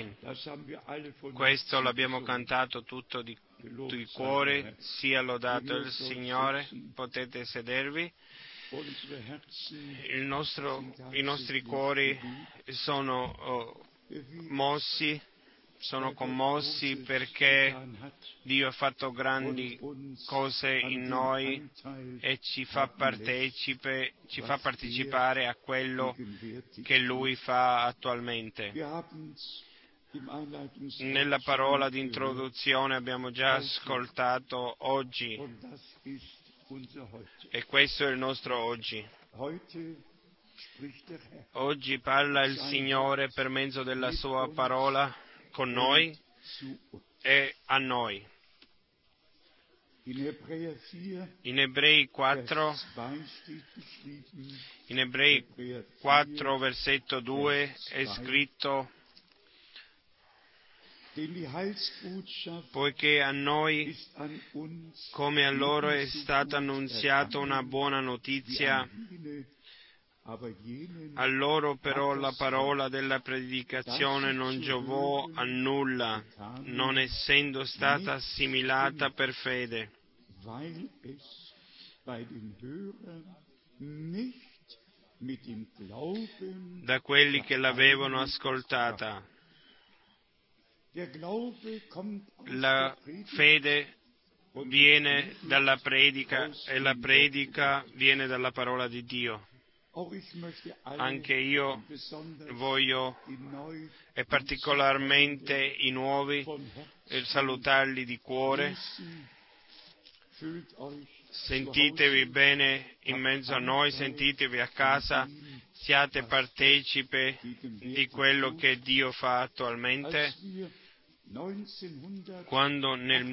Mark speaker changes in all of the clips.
Speaker 1: Amen. Questo l'abbiamo cantato tutto di cuore. Sia lodato il Signore. Potete sedervi. I nostri cuori sono commossi perché Dio ha fatto grandi cose in noi e ci fa partecipare a quello che Lui fa attualmente. Nella parola di introduzione abbiamo già ascoltato oggi, e questo è il nostro oggi. Oggi parla il Signore per mezzo della Sua parola con noi e a noi. In Ebrei 4, versetto 2 è scritto: poiché a noi, come a loro, è stata annunziata una buona notizia, a loro però la parola della predicazione non giovò a nulla, non essendo stata assimilata per fede. Da quelli che l'avevano ascoltata. La fede viene dalla predica e la predica viene dalla parola di Dio. Anche io voglio, e particolarmente i nuovi, salutarli di cuore. Sentitevi bene in mezzo a noi, sentitevi a casa, siate partecipi di quello che Dio fa attualmente. Quando nel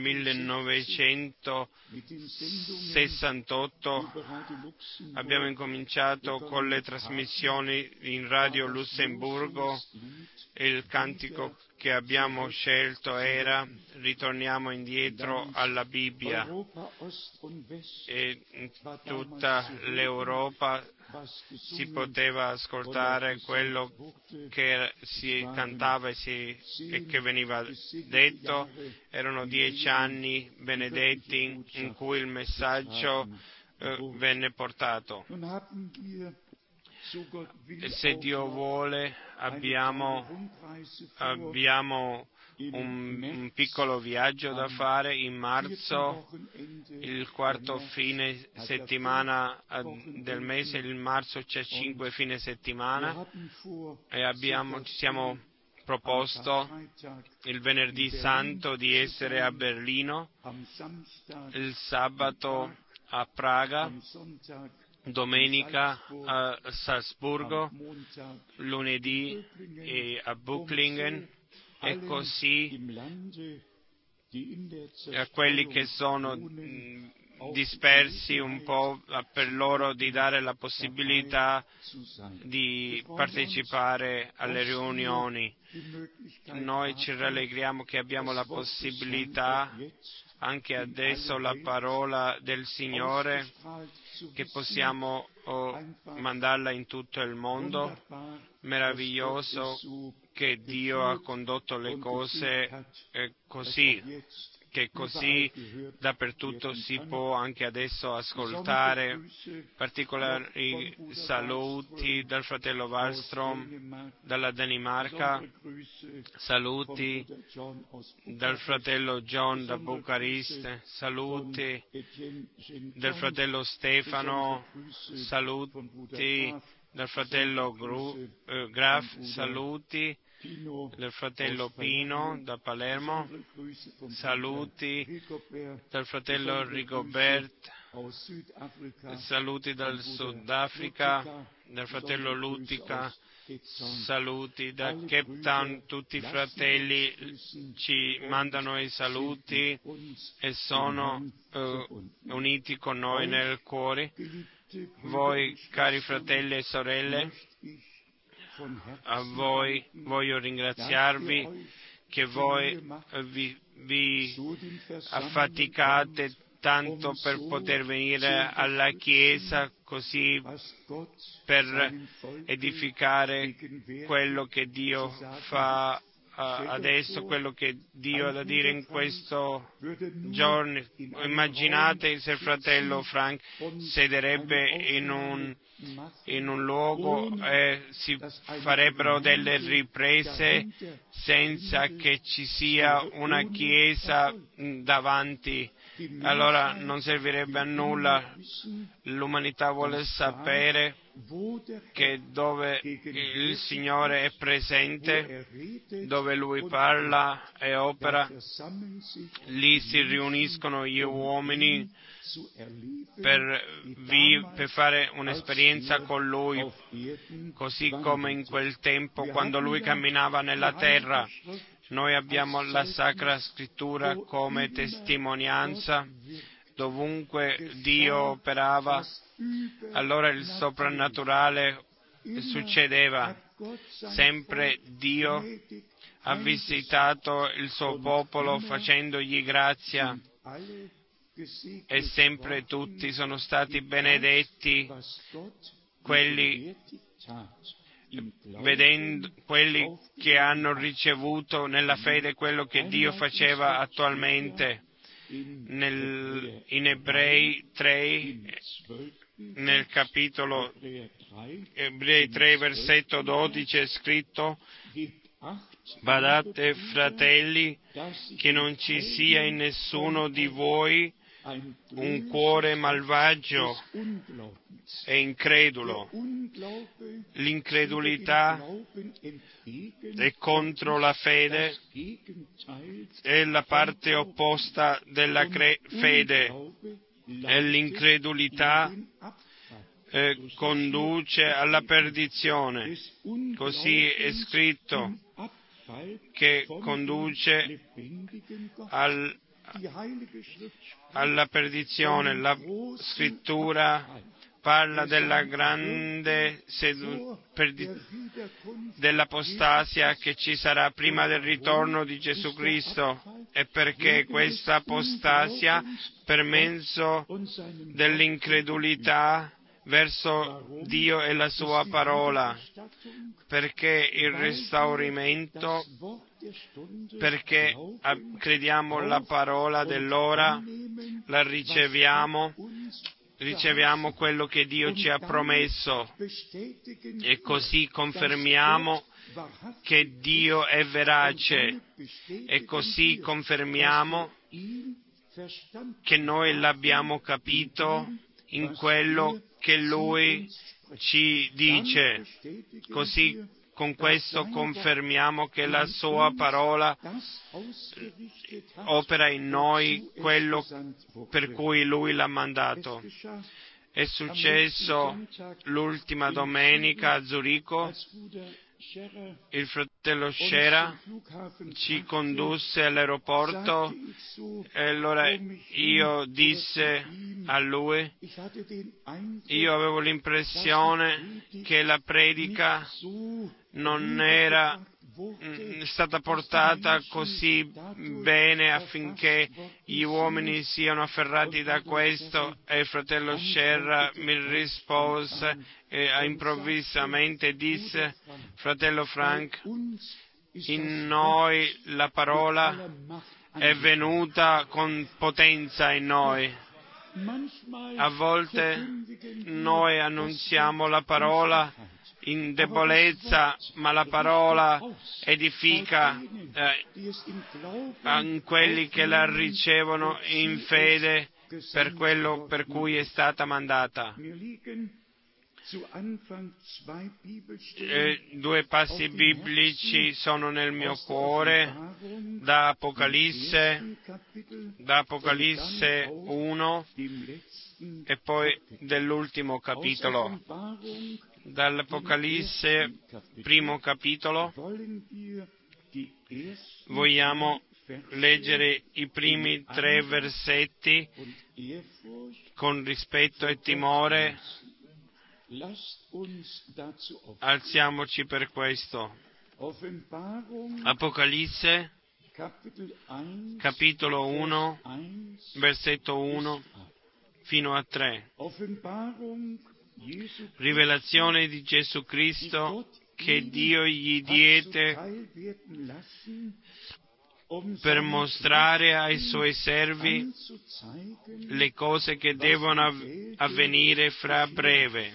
Speaker 1: 1968 abbiamo incominciato con le trasmissioni in Radio Lussemburgo, il cantico che abbiamo scelto era "Ritorniamo indietro alla Bibbia", e in tutta l'Europa si poteva ascoltare quello che si cantava e che veniva detto. Erano 10 anni benedetti in cui il messaggio venne portato. E se Dio vuole abbiamo un piccolo viaggio da fare in marzo, il quarto fine settimana del mese. In marzo c'è 5 fine settimana e ci siamo proposto il venerdì santo di essere a Berlino, il sabato a Praga, domenica a Salzburgo, lunedì a Böcklingen, e così a quelli che sono dispersi un po', per loro di dare la possibilità di partecipare alle riunioni. Noi ci rallegriamo che abbiamo la possibilità anche adesso la parola del Signore, che possiamo mandarla in tutto il mondo. Meraviglioso che Dio ha condotto le cose così, che così dappertutto si può anche adesso ascoltare. Particolari saluti dal fratello Wallström dalla Danimarca, saluti dal fratello John da Bucarest, saluti del fratello Stefano, saluti dal fratello Graf, saluti del fratello Pino da Palermo, saluti dal fratello Rigobert, saluti dal Sudafrica, dal fratello Lutica, saluti da Cape Town. Tutti i fratelli ci mandano i saluti e sono uniti con noi nel cuore. Voi, cari fratelli e sorelle, a voi voglio ringraziarvi che voi vi affaticate tanto per poter venire alla Chiesa, così per edificare quello che Dio fa adesso quello che Dio ha da dire in questo giorno. Immaginate se il fratello Frank sederebbe in un luogo e si farebbero delle riprese senza che ci sia una chiesa davanti. Allora non servirebbe a nulla. L'umanità vuole sapere che dove il Signore è presente, dove Lui parla e opera, lì si riuniscono gli uomini per fare un'esperienza con Lui, così come in quel tempo quando Lui camminava nella terra. Noi abbiamo la Sacra Scrittura come testimonianza. Dovunque Dio operava, allora il soprannaturale succedeva. Sempre Dio ha visitato il suo popolo facendogli grazia e sempre tutti sono stati benedetti, quelli che hanno ricevuto nella fede quello che Dio faceva attualmente. In Ebrei 3, nel capitolo Ebrei 3, versetto 12 è scritto: badate, fratelli, che non ci sia in nessuno di voi un cuore malvagio e incredulo. L'incredulità è contro la fede, è la parte opposta della fede, e l'incredulità conduce alla perdizione. Così è scritto che conduce alla perdizione. La scrittura parla della grande dell'apostasia che ci sarà prima del ritorno di Gesù Cristo, e perché questa apostasia, per mezzo dell'incredulità verso Dio e la sua parola, perché il restauramento, perché crediamo la parola dell'ora, la riceviamo quello che Dio ci ha promesso e così confermiamo che Dio è verace e così confermiamo che noi l'abbiamo capito in quello che Lui ci dice. Così con questo confermiamo che la Sua parola opera in noi quello per cui Lui l'ha mandato. È successo l'ultima domenica a Zurigo. Il fratello Scherer ci condusse all'aeroporto e allora io disse a lui, io avevo l'impressione che la predica non era stata portata così bene affinché gli uomini siano afferrati da questo, e il fratello Scherer mi rispose improvvisamente disse: fratello Frank, in noi la parola è venuta con potenza in noi. A volte noi annunziamo la parola in debolezza, ma la parola edifica in quelli che la ricevono in fede per quello per cui è stata mandata. Due passi biblici sono nel mio cuore, da Apocalisse 1 e poi dell'ultimo capitolo. Dall'Apocalisse, primo capitolo, vogliamo leggere i primi 3 versetti con rispetto e timore. Alziamoci per questo. Apocalisse, capitolo 1, versetto 1 fino a 3. Rivelazione di Gesù Cristo che Dio gli diede per mostrare ai suoi servi le cose che devono avvenire fra breve,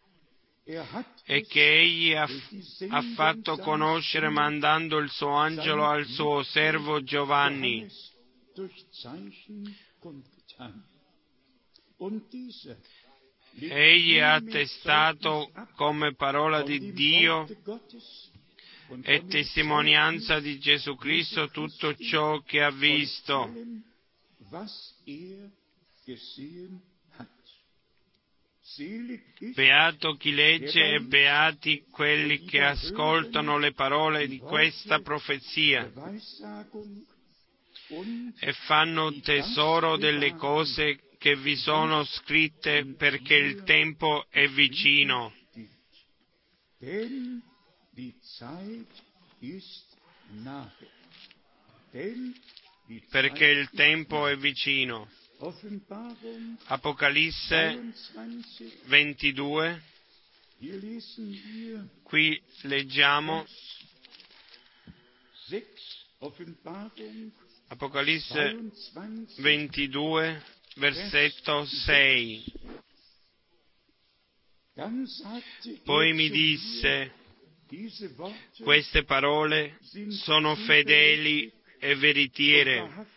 Speaker 1: e che egli ha fatto conoscere mandando il suo angelo al suo servo Giovanni. Egli ha attestato come parola di Dio e testimonianza di Gesù Cristo tutto ciò che ha visto. Beato chi legge e beati quelli che ascoltano le parole di questa profezia e fanno tesoro delle cose che vi sono scritte, perché il tempo è vicino. Perché il tempo è vicino. Apocalisse 22, qui leggiamo Apocalisse 22, versetto 6. Poi mi disse: queste parole sono fedeli e veritiere,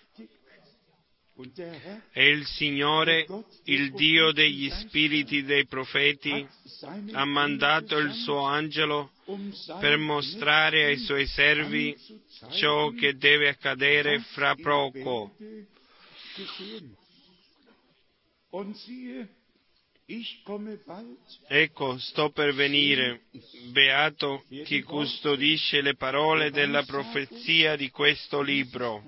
Speaker 1: e il Signore, il Dio degli spiriti dei profeti, ha mandato il suo angelo per mostrare ai suoi servi ciò che deve accadere fra poco. Ecco, sto per venire. Beato chi custodisce le parole della profezia di questo libro.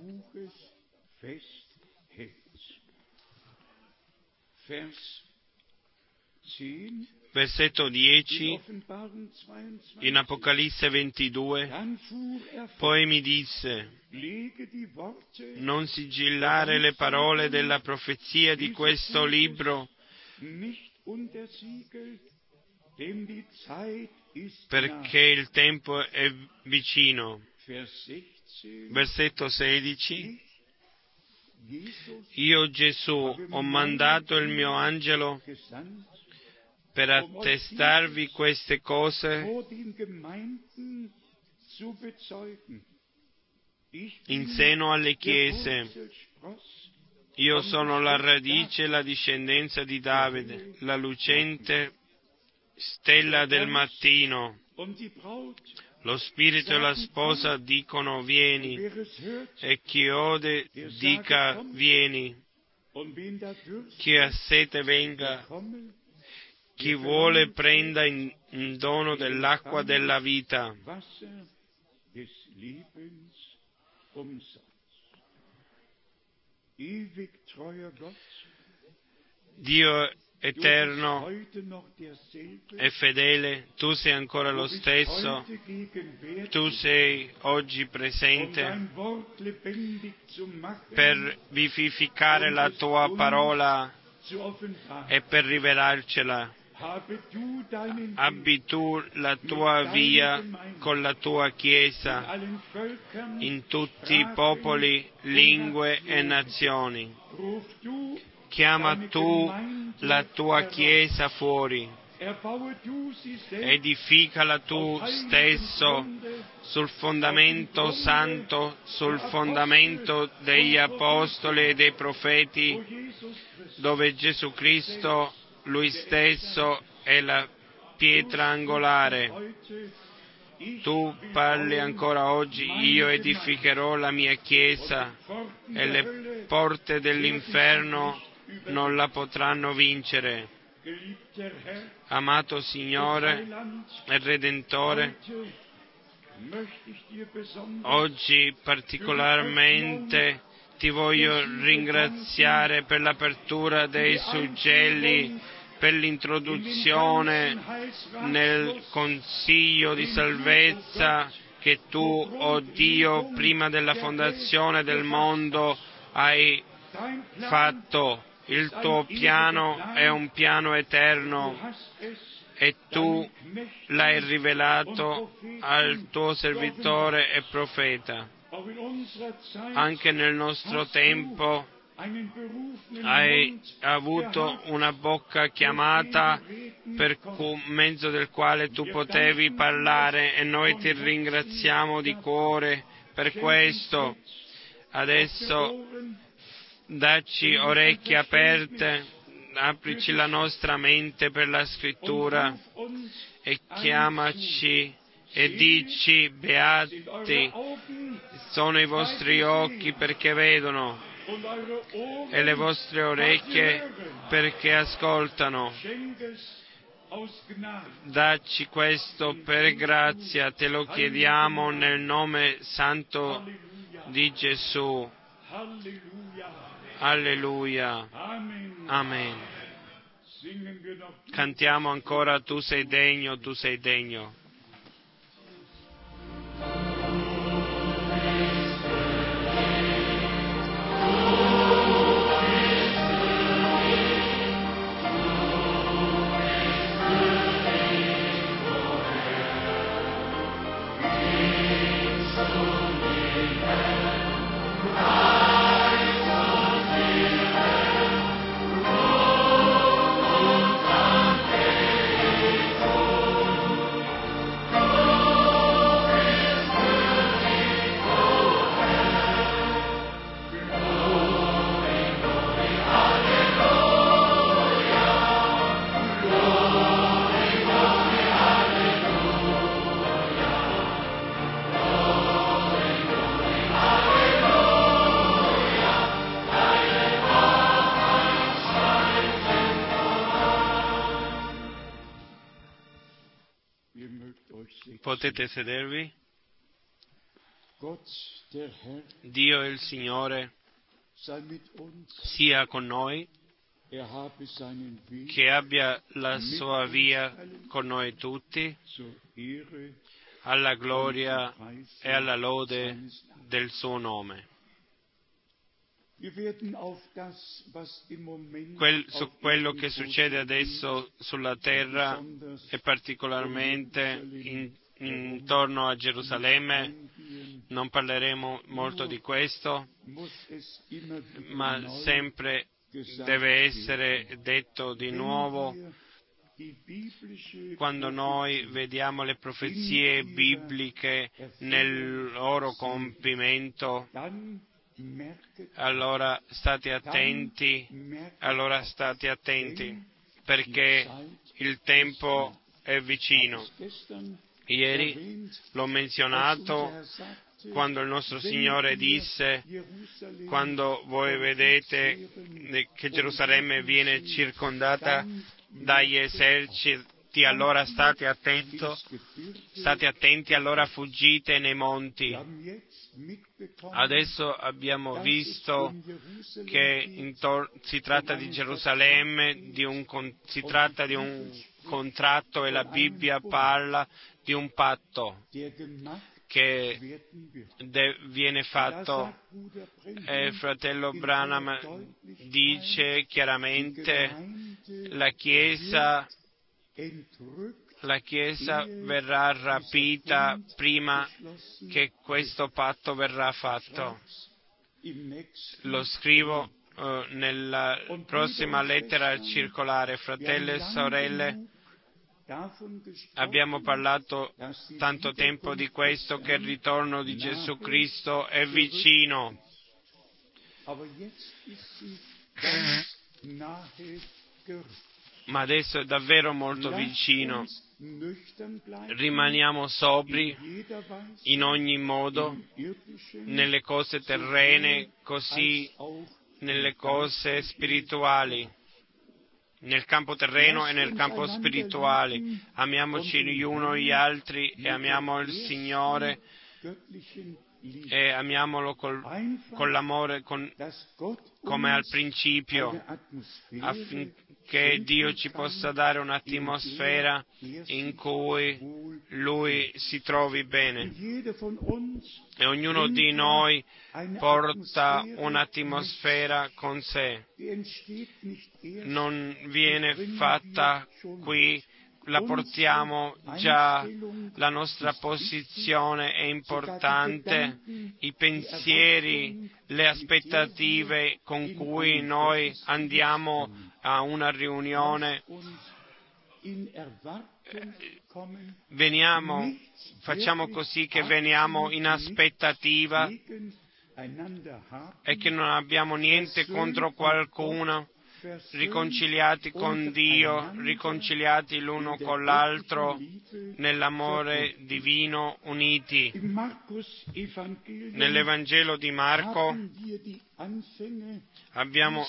Speaker 1: Versetto 10, in Apocalisse 22, poi mi disse: non sigillare le parole della profezia di questo libro, perché il tempo è vicino. Versetto 16, io Gesù ho mandato il mio angelo per attestarvi queste cose in seno alle chiese. Io sono la radice e la discendenza di Davide, la lucente stella del mattino. Lo spirito e la sposa dicono vieni, e chi ode dica vieni. Chi ha sete venga, chi vuole prenda in dono dell'acqua della vita. Dio eterno e fedele, tu sei ancora lo stesso, tu sei oggi presente per vivificare la tua parola e per rivelarcela. Abbi tu la tua via con la tua Chiesa in tutti i popoli, lingue e nazioni. Chiama tu la tua Chiesa fuori, edificala tu stesso sul fondamento santo, sul fondamento degli apostoli e dei profeti, dove Gesù Cristo, Lui stesso, è la pietra angolare. Tu parli ancora oggi: io edificherò la mia Chiesa e le porte dell'inferno non la potranno vincere. Amato Signore e Redentore, oggi particolarmente ti voglio ringraziare per l'apertura dei suggelli, per l'introduzione nel consiglio di salvezza che tu, oh Dio, prima della fondazione del mondo hai fatto. Il tuo piano è un piano eterno e tu l'hai rivelato al tuo servitore e profeta. Anche nel nostro tempo hai avuto una bocca chiamata per mezzo del quale tu potevi parlare e noi ti ringraziamo di cuore per questo. Adesso dacci orecchie aperte, aprici la nostra mente per la scrittura e chiamaci e dici: beati sono i vostri occhi perché vedono e le vostre orecchie perché ascoltano. Dacci questo per grazia, te lo chiediamo nel nome santo di Gesù. Alleluia. Amen. Cantiamo ancora: tu sei degno, tu sei degno. Potete sedervi? Dio il Signore sia con noi, che abbia la sua via con noi tutti, alla gloria e alla lode del suo nome. Su quello che succede adesso sulla terra e particolarmente intorno a Gerusalemme, non parleremo molto di questo, ma sempre deve essere detto di nuovo quando noi vediamo le profezie bibliche nel loro compimento. Allora state attenti, perché il tempo è vicino. Ieri l'ho menzionato quando il nostro Signore disse: quando voi vedete che Gerusalemme viene circondata dagli eserciti, allora state attenti, allora fuggite nei monti. Adesso abbiamo visto che si tratta di Gerusalemme, si tratta di un contratto, e la Bibbia parla di un patto che viene fatto, e il fratello Branham dice chiaramente: la Chiesa verrà rapita prima che questo patto verrà fatto. Lo scrivo nella prossima lettera circolare. Fratelli e sorelle, abbiamo parlato tanto tempo di questo, che il ritorno di Gesù Cristo è vicino. Ma adesso è davvero molto vicino. Rimaniamo sobri in ogni modo, nelle cose terrene, così nelle cose spirituali, nel campo terreno e nel campo spirituale. Amiamoci gli uno gli altri e amiamo il Signore e amiamolo con l'amore come al principio, affinché Dio ci possa dare un'atmosfera in cui Lui si trovi bene. E ognuno di noi porta un'atmosfera con sé. Non viene fatta qui la portiamo già, la nostra posizione è importante, i pensieri, le aspettative con cui noi andiamo a una riunione, facciamo così che veniamo in aspettativa e che non abbiamo niente contro qualcuno, riconciliati con Dio, riconciliati l'uno con l'altro, nell'amore divino, uniti. Nell'Evangelo di Marco abbiamo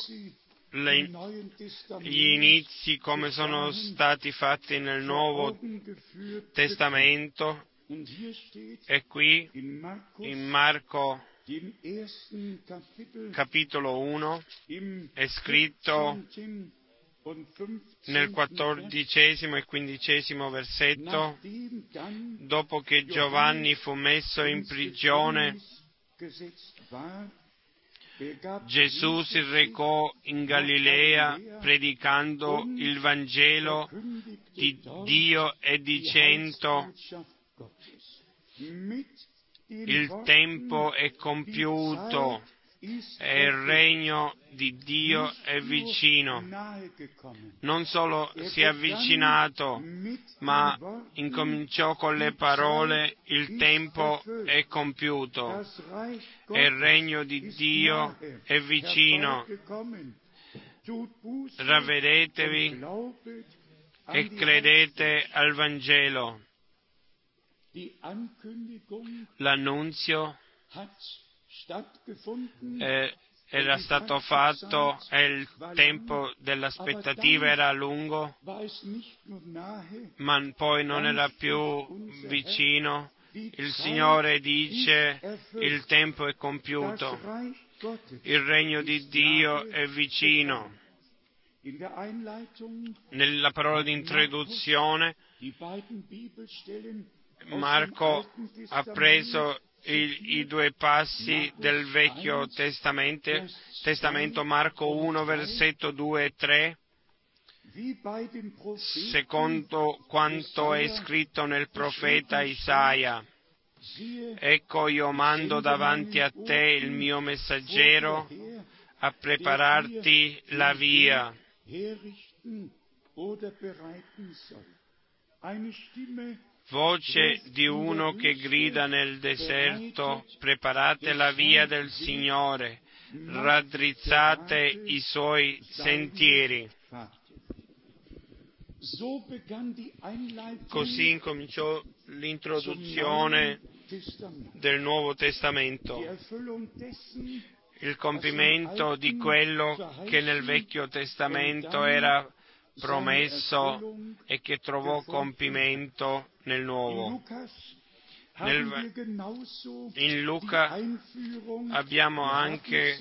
Speaker 1: gli inizi come sono stati fatti nel Nuovo Testamento, e qui in Marco capitolo 1 è scritto nel 14° e 15° versetto: dopo che Giovanni fu messo in prigione, Gesù si recò in Galilea predicando il Vangelo di Dio e dicendo: il tempo è compiuto e il regno di Dio è vicino. Non solo si è avvicinato, ma incominciò con le parole: il tempo è compiuto e il regno di Dio è vicino. Ravvedetevi e credete al Vangelo. L'annunzio era stato fatto e il tempo dell'aspettativa era lungo, ma poi non era più vicino. Il Signore dice: il tempo è compiuto, il regno di Dio è vicino. Nella parola di introduzione Marco ha preso i due passi del Vecchio Testamento, Marco 1, versetto 2 e 3, secondo quanto è scritto nel profeta Isaia: ecco, io mando davanti a te il mio messaggero a prepararti la via. Voce di uno che grida nel deserto: preparate la via del Signore, raddrizzate i suoi sentieri. Così incominciò l'introduzione del Nuovo Testamento, il compimento di quello che nel Vecchio Testamento era promesso e che trovò compimento nel Nuovo. In Luca abbiamo anche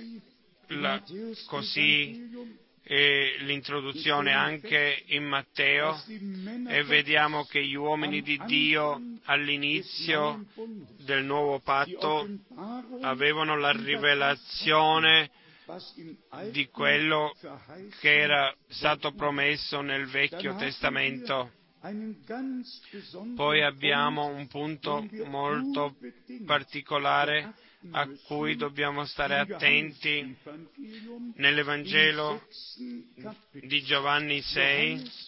Speaker 1: l'introduzione, anche in Matteo, e vediamo che gli uomini di Dio all'inizio del nuovo patto avevano la rivelazione di quello che era stato promesso nel Vecchio Testamento. Poi abbiamo un punto molto particolare a cui dobbiamo stare attenti nell'Evangelo di Giovanni 6.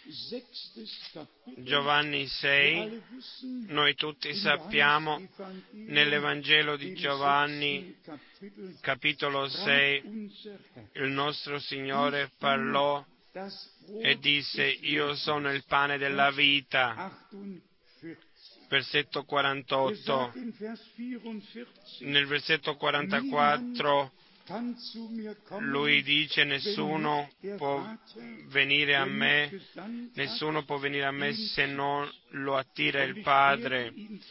Speaker 1: Giovanni 6, noi tutti sappiamo, nell'Evangelo di Giovanni, capitolo 6, il nostro Signore parlò e disse: io sono il pane della vita. Versetto 48. Nel versetto 44 lui dice: nessuno può venire a me se non lo attira il Padre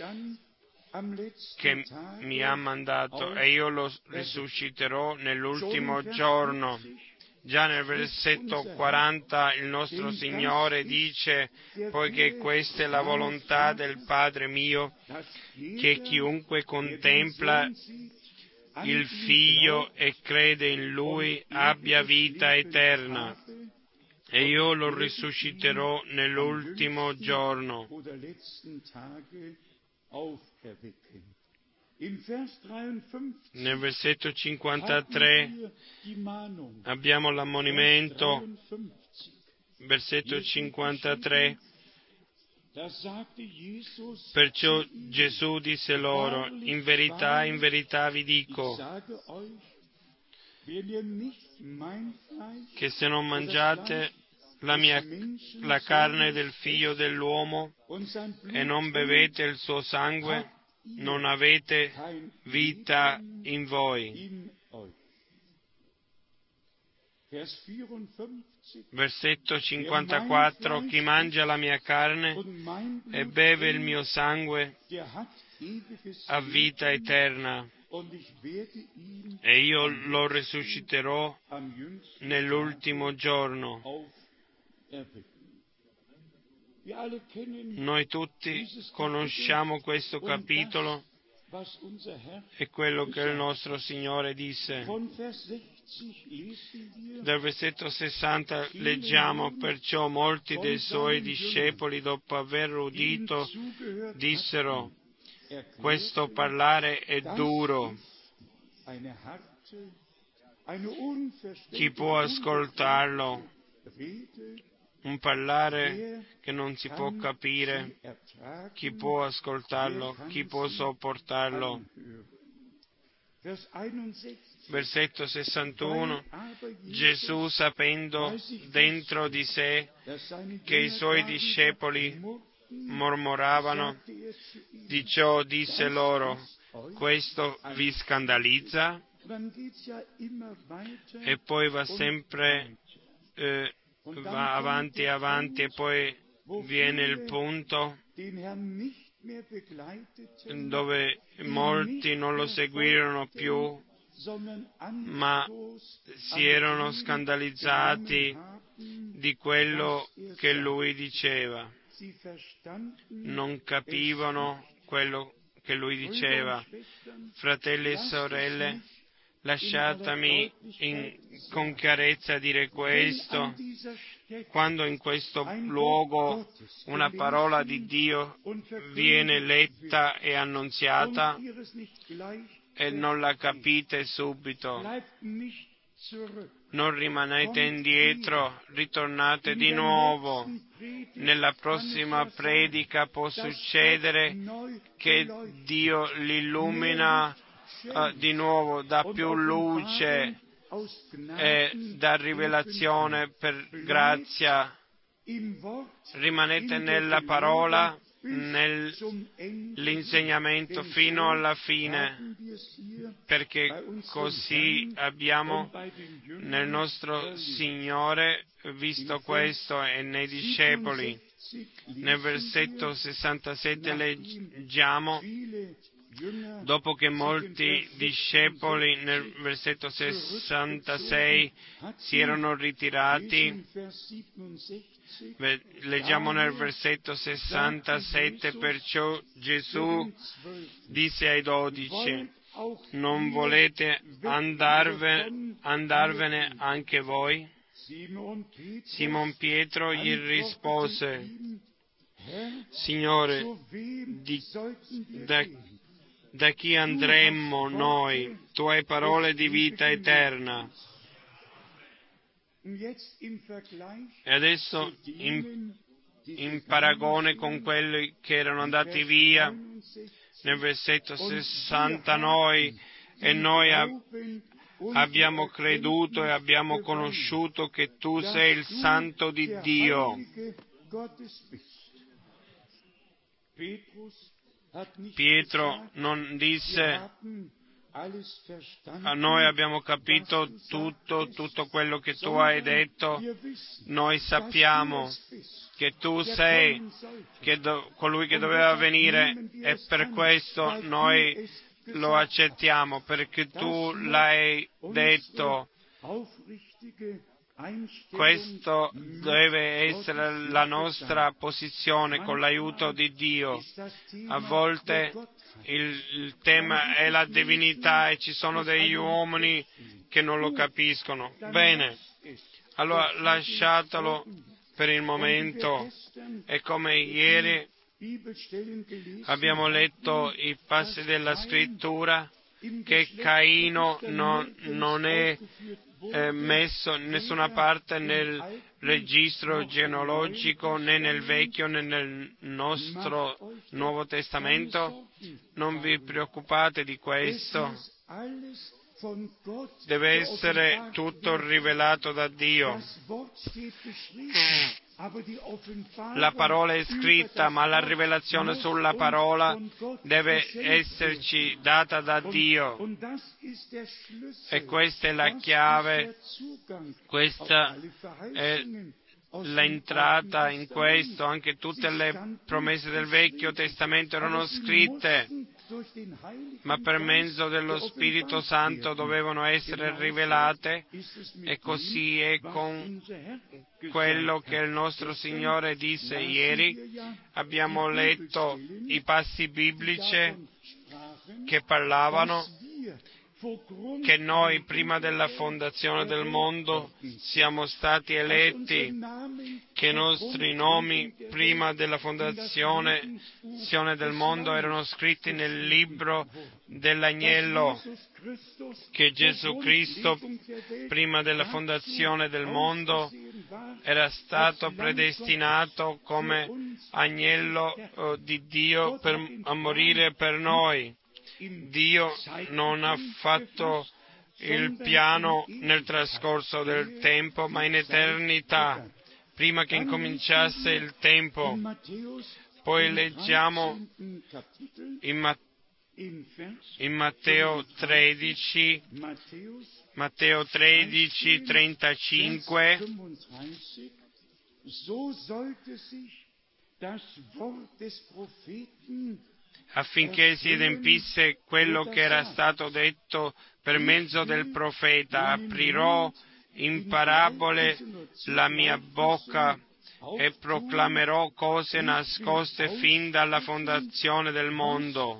Speaker 1: che mi ha mandato, e io lo risusciterò nell'ultimo giorno. Già nel versetto 40 il nostro Signore dice: poiché questa è la volontà del Padre mio, che chiunque contempla il Figlio e crede in Lui abbia vita eterna, e io lo risusciterò nell'ultimo giorno. Nel versetto 53 abbiamo l'ammonimento, versetto 53. Perciò Gesù disse loro: in verità vi dico, che se non mangiate la carne del Figlio dell'uomo e non bevete il suo sangue, non avete vita in voi. Versetto 54. Chi mangia la mia carne e beve il mio sangue ha vita eterna, e io lo risusciterò nell'ultimo giorno. Noi tutti conosciamo questo capitolo e quello che il nostro Signore disse. Dal versetto 60 leggiamo: perciò molti dei suoi discepoli, dopo aver udito, dissero: questo parlare è duro. Chi può ascoltarlo? Un parlare che non si può capire. Chi può ascoltarlo? Chi può sopportarlo? Versetto 61. Gesù, sapendo dentro di sé che i suoi discepoli mormoravano di ciò, disse loro: questo vi scandalizza? E poi va sempre va avanti e poi viene il punto dove molti non lo seguirono più, ma si erano scandalizzati di quello che lui diceva. Non capivano quello che lui diceva. Fratelli e sorelle, lasciatemi con chiarezza dire questo: quando in questo luogo una parola di Dio viene letta e annunziata e non la capite subito, non rimanete indietro, ritornate di nuovo. Nella prossima predica può succedere che Dio l'illumina di nuovo, dà più luce e dà rivelazione per grazia. Rimanete nella parola, nell'insegnamento fino alla fine, perché così abbiamo nel nostro Signore visto questo e nei discepoli. Nel versetto 67 leggiamo: dopo che molti discepoli, nel versetto 66, si erano ritirati, leggiamo nel versetto 67, perciò Gesù disse ai 12: non volete andarvene anche voi? Simon Pietro gli rispose: Signore, da chi andremmo noi? Tu hai parole di vita eterna. E adesso, in paragone con quelli che erano andati via, nel versetto 60 noi abbiamo creduto e abbiamo conosciuto che tu sei il Santo di Dio. Pietro non disse: noi abbiamo capito tutto quello che tu hai detto, noi sappiamo che tu sei colui che doveva venire e per questo noi lo accettiamo, perché tu l'hai detto. Questo deve essere la nostra posizione con l'aiuto di Dio. A volte il tema è la divinità e ci sono degli uomini che non lo capiscono. Bene, Allora lasciatelo per il momento. E come ieri abbiamo letto i passi della Scrittura, che Caino non è messo in nessuna parte nel registro genealogico, né nel Vecchio né nel nostro Nuovo Testamento. Non vi preoccupate di questo. Deve essere tutto rivelato da Dio. La parola è scritta, ma la rivelazione sulla parola deve esserci data da Dio. E questa è la chiave, questa è l'entrata in questo. Anche tutte le promesse del Vecchio Testamento erano scritte, ma per mezzo dello Spirito Santo dovevano essere rivelate, e così è con quello che il nostro Signore disse ieri. Abbiamo letto i passi biblici che parlavano che noi prima della fondazione del mondo siamo stati eletti, che i nostri nomi prima della fondazione del mondo erano scritti nel libro dell'agnello, che Gesù Cristo prima della fondazione del mondo era stato predestinato come agnello di Dio a morire per noi. Dio non ha fatto il piano nel trascorso del tempo, ma in eternità, prima che incominciasse il tempo. Poi leggiamo in Matteo 13, 35, affinché si adempisse quello che era stato detto per mezzo del profeta: aprirò in parabole la mia bocca e proclamerò cose nascoste fin dalla fondazione del mondo.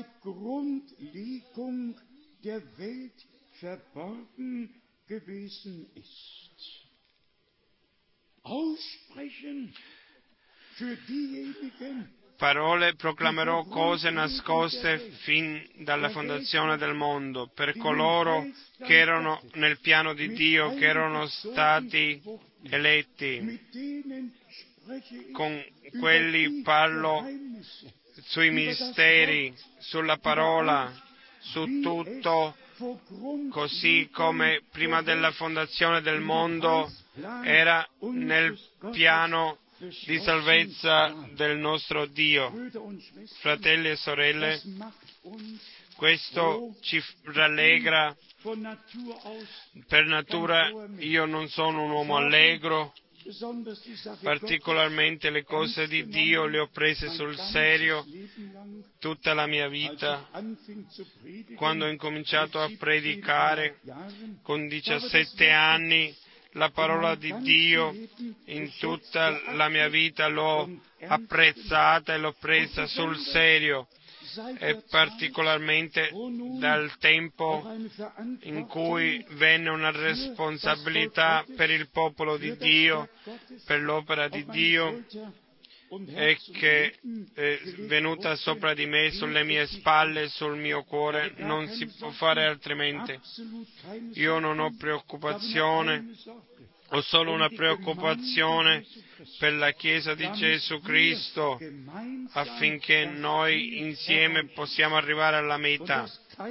Speaker 1: Parole, proclamerò cose nascoste fin dalla fondazione del mondo, per coloro che erano nel piano di Dio, che erano stati eletti. Con quelli parlo sui misteri, sulla parola, su tutto, così come prima della fondazione del mondo era nel piano di salvezza del nostro Dio. Fratelli e sorelle, questo ci rallegra. Per natura io non sono un uomo allegro, particolarmente le cose di Dio le ho prese sul serio tutta la mia vita. Quando ho incominciato a predicare con 17 anni, la parola di Dio in tutta la mia vita l'ho apprezzata e l'ho presa sul serio, e particolarmente dal tempo in cui venne una responsabilità per il popolo di Dio, per l'opera di Dio, e che è venuta sopra di me, sulle mie spalle, sul mio cuore. Non si può fare altrimenti. Io non ho preoccupazione, ho solo una preoccupazione per la Chiesa di Gesù Cristo, affinché noi insieme possiamo arrivare alla meta,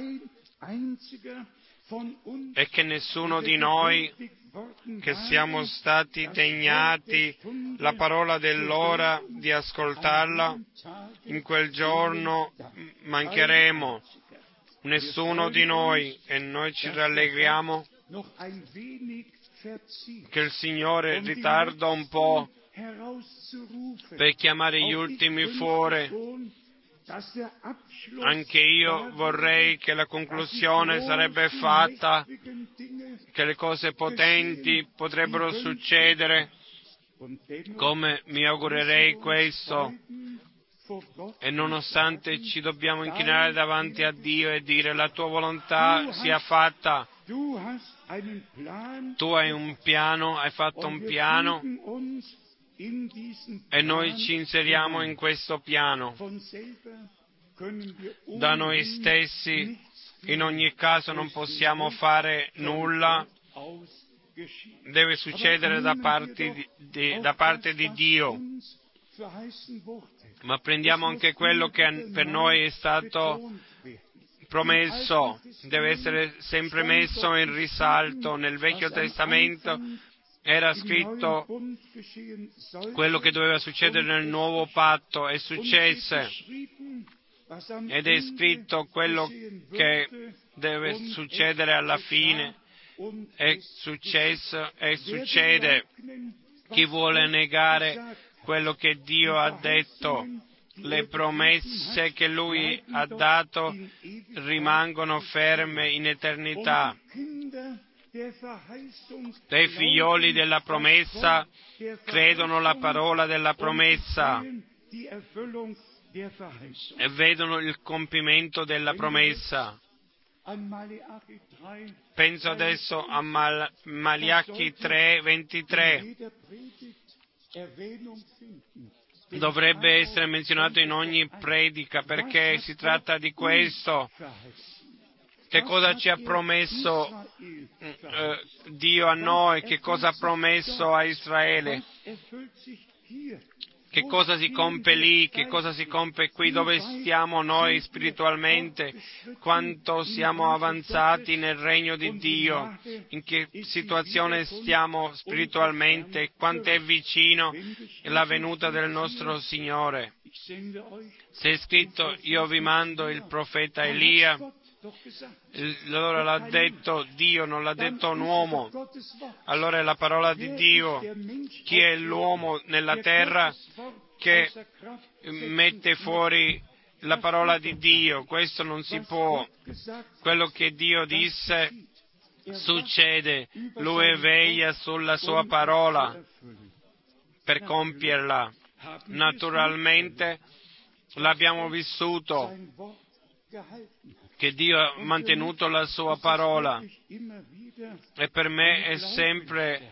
Speaker 1: e che nessuno di noi che siamo stati degnati la parola dell'ora di ascoltarla, in quel giorno mancheremo. Nessuno di noi, e noi ci rallegriamo che il Signore ritarda un po' per chiamare gli ultimi fuori. Anche io vorrei che la conclusione sarebbe fatta, che le cose potenti potrebbero succedere, come mi augurerei questo, E nonostante ci dobbiamo inchinare davanti a Dio e dire: la tua volontà sia fatta. Tu hai un piano, hai fatto un piano e noi ci inseriamo in questo piano. Da noi stessi, in ogni caso, non possiamo fare nulla. Deve succedere da parte di Dio. Ma prendiamo anche quello che per noi è stato promesso, deve essere sempre messo in risalto. Nel Vecchio Testamento era scritto quello che doveva succedere nel Nuovo Patto e successe. Ed è scritto quello che deve succedere alla fine. È successo e succede. Chi vuole negare quello che Dio ha detto, le promesse che Lui ha dato rimangono ferme in eternità. I figlioli della promessa credono la parola della promessa e vedono il compimento della promessa. Penso adesso a Maleachi 3:23. Dovrebbe essere menzionato in ogni predica perché si tratta di questo. Che cosa ci ha promesso Dio a noi? Che cosa ha promesso a Israele? Che cosa si compie lì? Che cosa si compie qui? Dove stiamo noi spiritualmente? Quanto siamo avanzati nel regno di Dio? In che situazione stiamo spiritualmente? Quanto è vicino la venuta del nostro Signore? Se è scritto: io vi mando il profeta Elia. Allora l'ha detto Dio, non l'ha detto un uomo. Allora è la parola di Dio. Chi è l'uomo nella terra che mette fuori la parola di Dio? Questo non si può. Quello che Dio disse succede. Lui veglia sulla sua parola per compierla. Naturalmente l'abbiamo vissuto, che Dio ha mantenuto la sua parola, e per me è sempre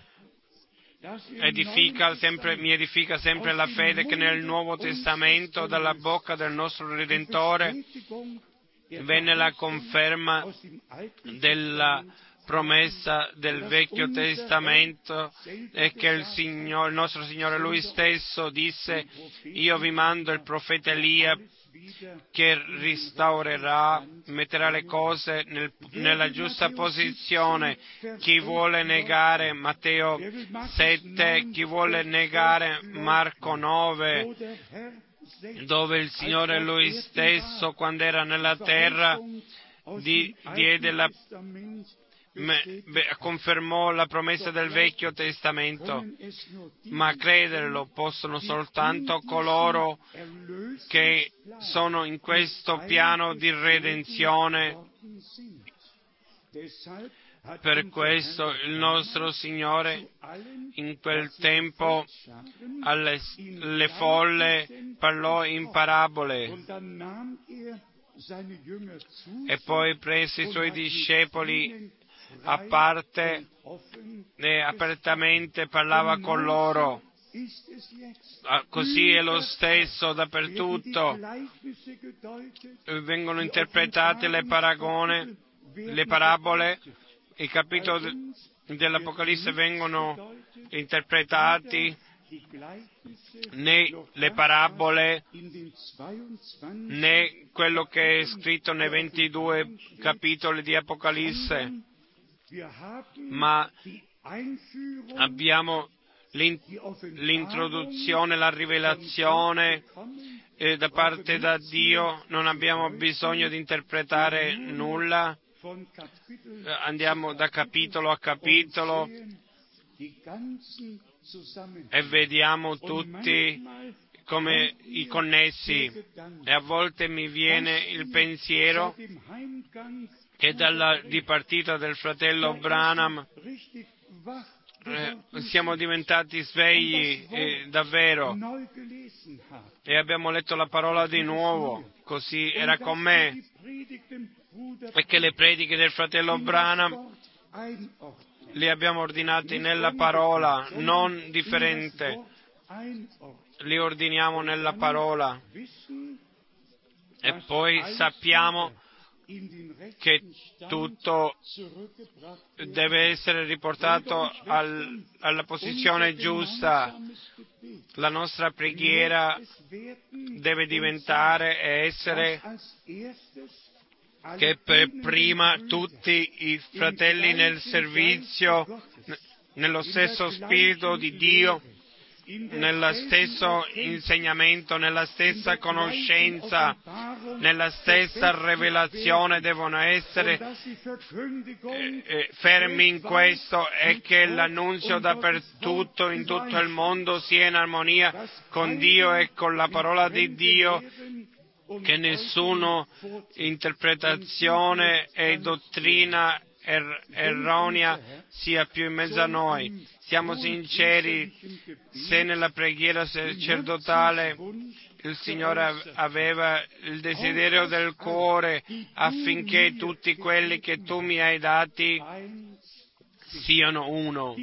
Speaker 1: mi edifica sempre la fede che nel Nuovo Testamento, dalla bocca del nostro Redentore, venne la conferma della promessa del Vecchio Testamento, e che il nostro Signore Lui stesso disse: io vi mando il profeta Elia che restaurerà, metterà le cose nella giusta posizione. Chi vuole negare Matteo 7, chi vuole negare Marco 9, dove il Signore Lui stesso, quando era nella terra, confermò la promessa del Vecchio Testamento, ma crederlo possono soltanto coloro che sono in questo piano di redenzione. Per questo il nostro Signore in quel tempo alle folle parlò in parabole, e poi prese i Suoi discepoli a parte e apertamente parlava con loro. Così è lo stesso dappertutto. Vengono interpretate le parabole, i capitoli dell'Apocalisse vengono interpretati, né le parabole, né quello che è scritto nei 22 capitoli di Apocalisse, ma abbiamo l'introduzione, la rivelazione da parte da Dio. Non abbiamo bisogno di interpretare nulla. Andiamo da capitolo a capitolo e vediamo tutti come i connessi, e a volte mi viene il pensiero che dalla dipartita del fratello Branham siamo diventati svegli davvero, e abbiamo letto la parola di nuovo, così era con me, e che le prediche del fratello Branham li abbiamo ordinati nella parola, non differente, li ordiniamo nella parola, e poi sappiamo che tutto deve essere riportato alla posizione giusta. La nostra preghiera deve diventare e essere che per prima tutti i fratelli nel servizio, nello stesso Spirito di Dio, nello stesso insegnamento, nella stessa conoscenza, nella stessa rivelazione devono essere fermi in questo, e che l'annunzio dappertutto, in tutto il mondo, sia in armonia con Dio e con la parola di Dio, che nessuna interpretazione e dottrina erronea sia più in mezzo a noi. Siamo sinceri, se nella preghiera sacerdotale il Signore aveva il desiderio del cuore affinché tutti quelli che tu mi hai dati siano uno,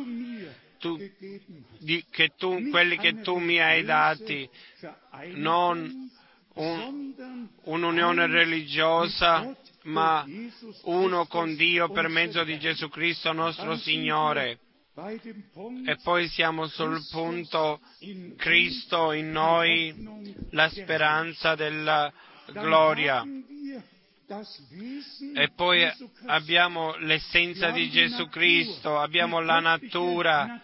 Speaker 1: quelli che tu mi hai dati, non un'unione religiosa, ma uno con Dio per mezzo di Gesù Cristo nostro Signore. E poi siamo sul punto: Cristo in noi, la speranza della gloria. E poi abbiamo l'essenza di Gesù Cristo, abbiamo la natura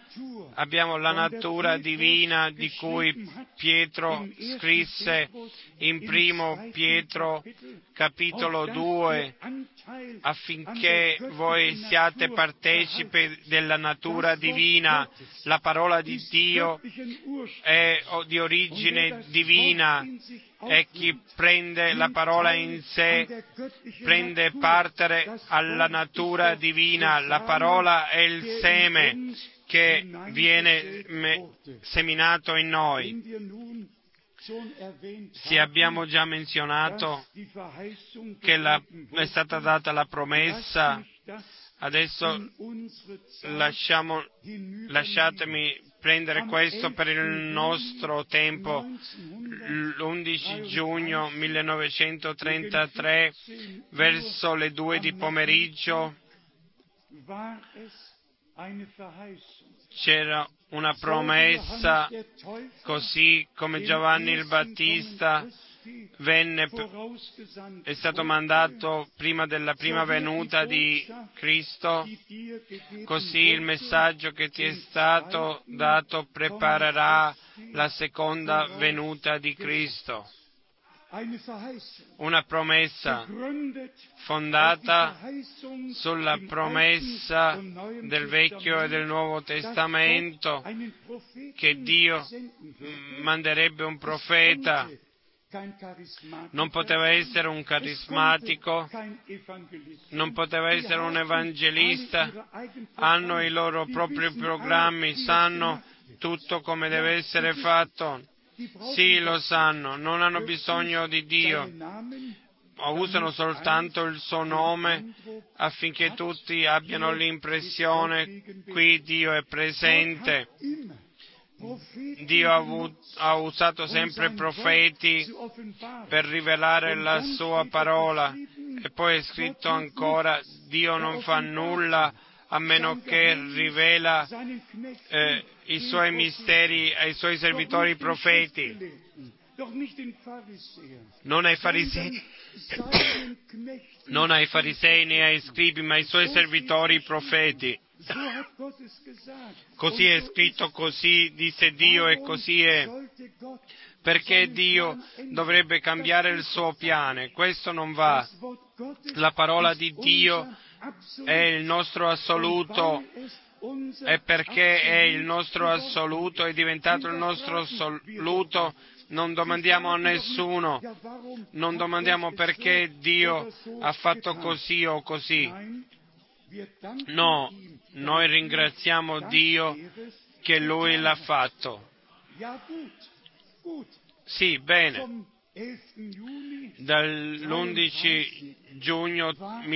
Speaker 1: divina di cui Pietro scrisse in primo Pietro capitolo 2, affinché voi siate partecipi della natura divina. La parola di Dio è di origine divina, e chi prende la parola in sé prende parte alla natura divina. La parola è il seme che viene seminato in noi. Se abbiamo già menzionato che è stata data la promessa, adesso lasciatemi prendere questo per il nostro tempo. L'11 giugno 1933, verso le 2 di pomeriggio, c'era una promessa, così come Giovanni il Battista è stato mandato prima della prima venuta di Cristo, così il messaggio che ti è stato dato preparerà la seconda venuta di Cristo. Una promessa fondata sulla promessa del Vecchio e del Nuovo Testamento, che Dio manderebbe un profeta. Non poteva essere un carismatico, non poteva essere un evangelista. Hanno i loro propri programmi, sanno tutto come deve essere fatto. Sì, lo sanno, non hanno bisogno di Dio, usano soltanto il suo nome affinché tutti abbiano l'impressione: qui Dio è presente. Dio ha usato sempre profeti per rivelare la sua parola, e poi è scritto ancora: Dio non fa nulla a meno che rivela i suoi misteri ai suoi servitori profeti, non ai farisei né ai scribi, ma ai suoi servitori profeti. Così è scritto, così disse Dio e così è. Perché Dio dovrebbe cambiare il suo piano? Questo non va. La parola di Dio è il nostro assoluto, e perché è il nostro assoluto, è diventato il nostro assoluto, non domandiamo a nessuno, non domandiamo perché Dio ha fatto così o così. No, noi ringraziamo Dio che Lui l'ha fatto. Sì, bene. Dall'11 giugno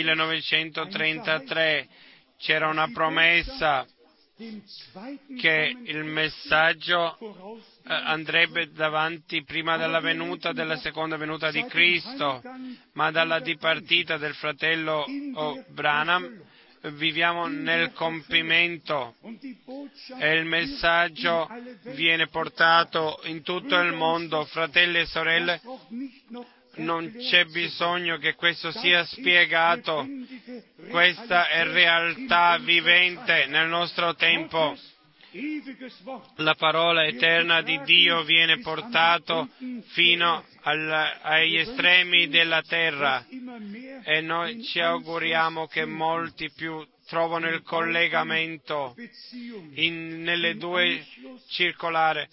Speaker 1: 1933 c'era una promessa che il messaggio andrebbe davanti prima della seconda venuta di Cristo, ma dalla dipartita del fratello Branham viviamo nel compimento e il messaggio viene portato in tutto il mondo. Fratelli e sorelle, non c'è bisogno che questo sia spiegato, questa è realtà vivente nel nostro tempo. La parola eterna di Dio viene portato fino agli estremi della terra e noi ci auguriamo che molti più trovano il collegamento nelle due circolari,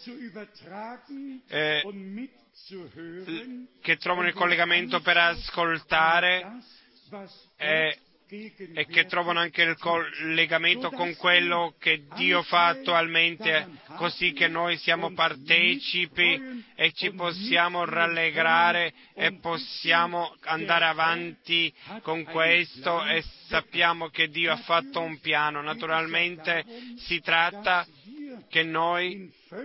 Speaker 1: che trovano il collegamento per ascoltare e che trovano anche il collegamento con quello che Dio fa attualmente, così che noi siamo partecipi e ci possiamo rallegrare e possiamo andare avanti con questo e sappiamo che Dio ha fatto un piano. Naturalmente si tratta che noi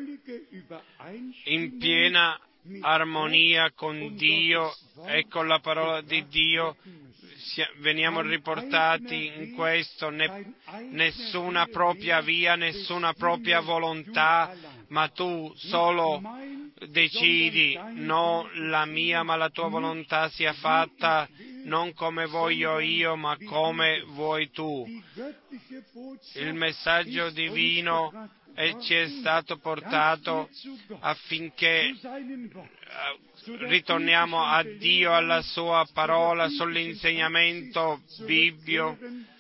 Speaker 1: in piena armonia con Dio e con la parola di Dio veniamo riportati in questo, nessuna propria via, nessuna propria volontà, ma tu solo decidi, non la mia ma la tua volontà sia fatta, non come voglio io ma come vuoi tu. Il messaggio divino ci è stato portato affinché ritorniamo a Dio, alla sua parola, sull'insegnamento biblico,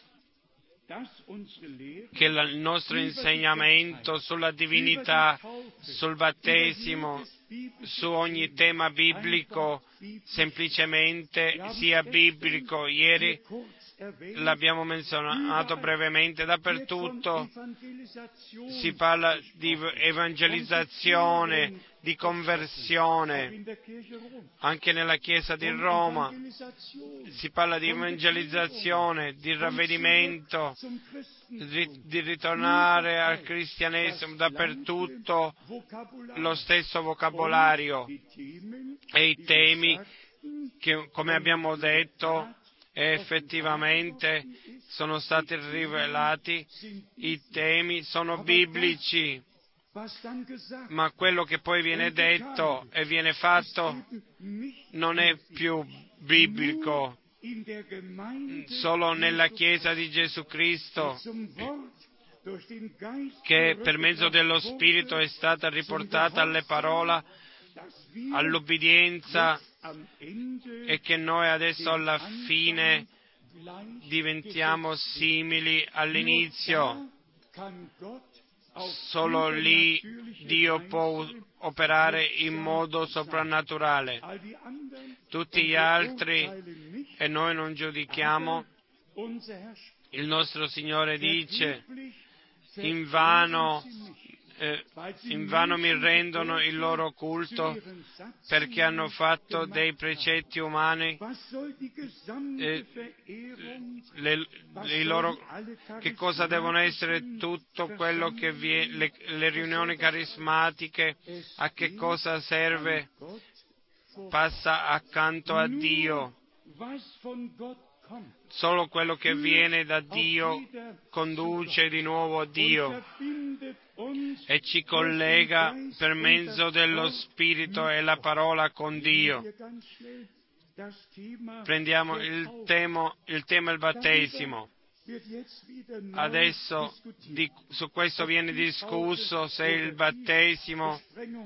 Speaker 1: che il nostro insegnamento sulla divinità, sul battesimo, su ogni tema biblico, semplicemente sia biblico. Ieri l'abbiamo menzionato brevemente, dappertutto si parla di evangelizzazione, di conversione, anche nella Chiesa di Roma si parla di evangelizzazione, di ravvedimento, di ritornare al cristianesimo, dappertutto lo stesso vocabolario e i temi che, come abbiamo detto, effettivamente sono stati rivelati, i temi sono biblici, ma quello che poi viene detto e viene fatto non è più biblico. Solo nella Chiesa di Gesù Cristo, che per mezzo dello Spirito è stata riportata alle parole, all'obbedienza, e che noi adesso alla fine diventiamo simili all'inizio. Solo lì Dio può operare in modo soprannaturale. Tutti gli altri, e noi non giudichiamo, il nostro Signore dice, in vano mi rendono il loro culto perché hanno fatto dei precetti umani, che cosa devono essere tutto quello che le riunioni carismatiche, a che cosa serve? Passa accanto a Dio. Solo quello che viene da Dio conduce di nuovo a Dio e ci collega per mezzo dello Spirito e la parola con Dio. Prendiamo il tema del battesimo. Adesso su questo viene discusso se il battesimo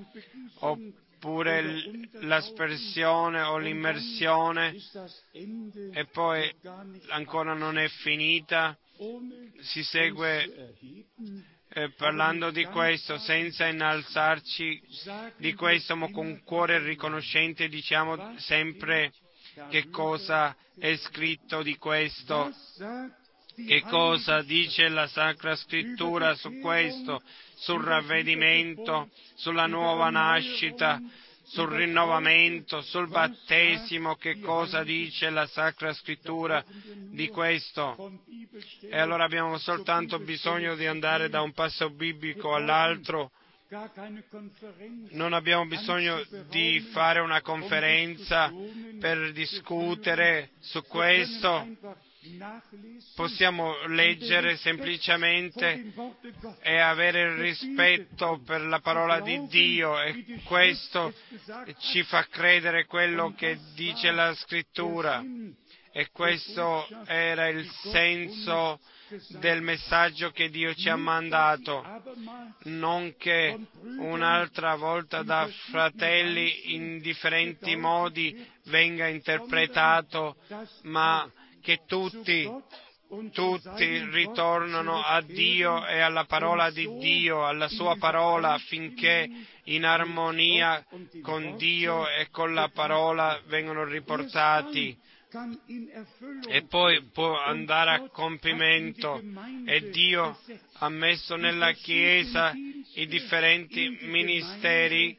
Speaker 1: oppure l'aspersione o l'immersione, e poi ancora non è finita, si segue parlando di questo senza innalzarci di questo, ma con cuore riconoscente diciamo sempre che cosa è scritto di questo, che cosa dice la Sacra Scrittura su questo, sul ravvedimento, sulla nuova nascita, sul rinnovamento, sul battesimo, che cosa dice la Sacra Scrittura di questo. E allora abbiamo soltanto bisogno di andare da un passo biblico all'altro. Non abbiamo bisogno di fare una conferenza per discutere su questo. Possiamo leggere semplicemente e avere il rispetto per la parola di Dio, e questo ci fa credere quello che dice la Scrittura. E questo era il senso del messaggio che Dio ci ha mandato, non che un'altra volta da fratelli in differenti modi venga interpretato, ma che tutti ritornano a Dio e alla parola di Dio, alla sua parola, affinché in armonia con Dio e con la parola vengono riportati. E poi può andare a compimento, e Dio ha messo nella Chiesa i differenti ministeri,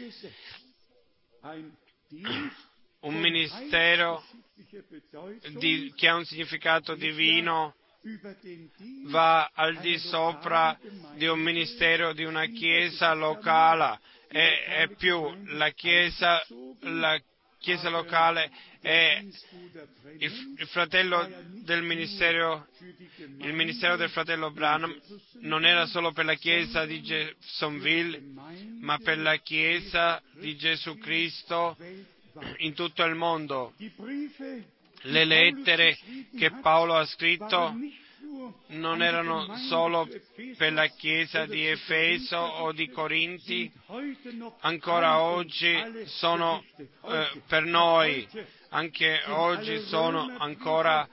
Speaker 1: un ministero che ha un significato divino, va al di sopra di un ministero di una Chiesa locale, è più la Chiesa locale è il fratello del ministero. Il ministero del fratello Branham non era solo per la Chiesa di Jeffersonville, ma per la Chiesa di Gesù Cristo in tutto il mondo. Le lettere che Paolo ha scritto non erano solo per la Chiesa di Efeso o di Corinti, ancora oggi sono per noi, anche oggi sono ancora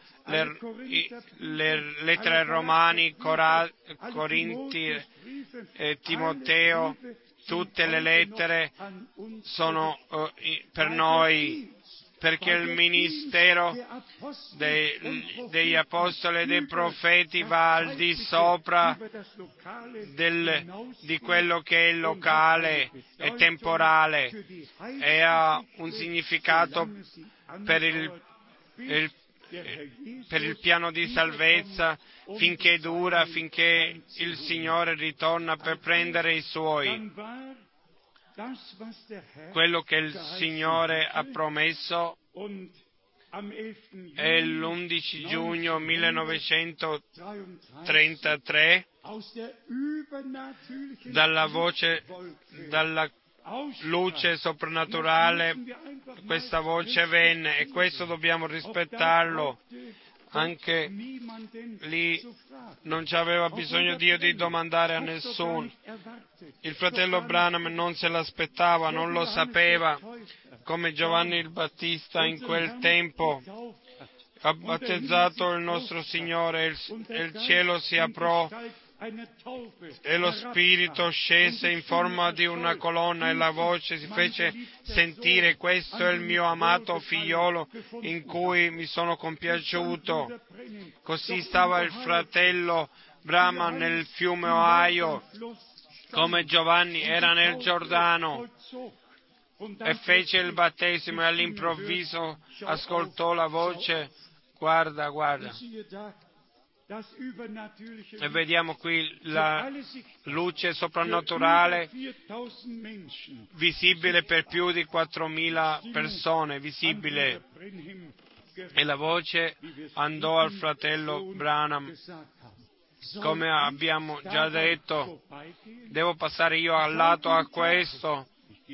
Speaker 1: le lettere ai Romani, Corinti e Timoteo, tutte le lettere sono per noi, perché il ministero degli apostoli e dei profeti va al di sopra di quello che è locale e temporale, e ha un significato per il piano di salvezza finché dura, finché il Signore ritorna per prendere i Suoi. Quello che il Signore ha promesso, è l'11 giugno 1933, dalla luce soprannaturale, questa voce venne, e questo dobbiamo rispettarlo. Anche lì non c'aveva bisogno Dio di domandare a nessuno. Il fratello Branham non se l'aspettava, non lo sapeva, come Giovanni il Battista in quel tempo ha battezzato il nostro Signore, e il cielo si aprò e lo Spirito scese in forma di una colonna, e la voce si fece sentire: questo è il mio amato figliolo in cui mi sono compiaciuto. Così stava il fratello Branham nel fiume Ohio, come Giovanni era nel Giordano, e fece il battesimo, e all'improvviso ascoltò la voce: guarda, guarda. E vediamo qui la luce soprannaturale visibile per più di 4.000 persone, visibile. E la voce andò al fratello Branham. Come abbiamo già detto, devo passare io al lato a questo.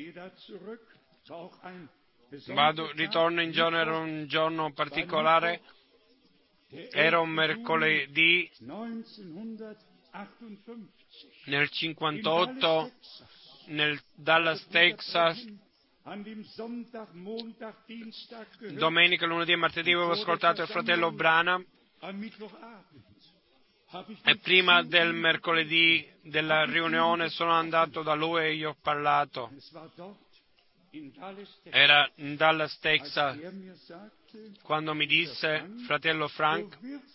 Speaker 1: Ritorno in giorno, era un giorno particolare. Era un mercoledì nel 58 nel Dallas, Texas. Domenica, lunedì e martedì avevo ascoltato il fratello Branham, e prima del mercoledì della riunione sono andato da lui e gli ho parlato. Era in Dallas, Texas, quando mi disse: fratello Frank,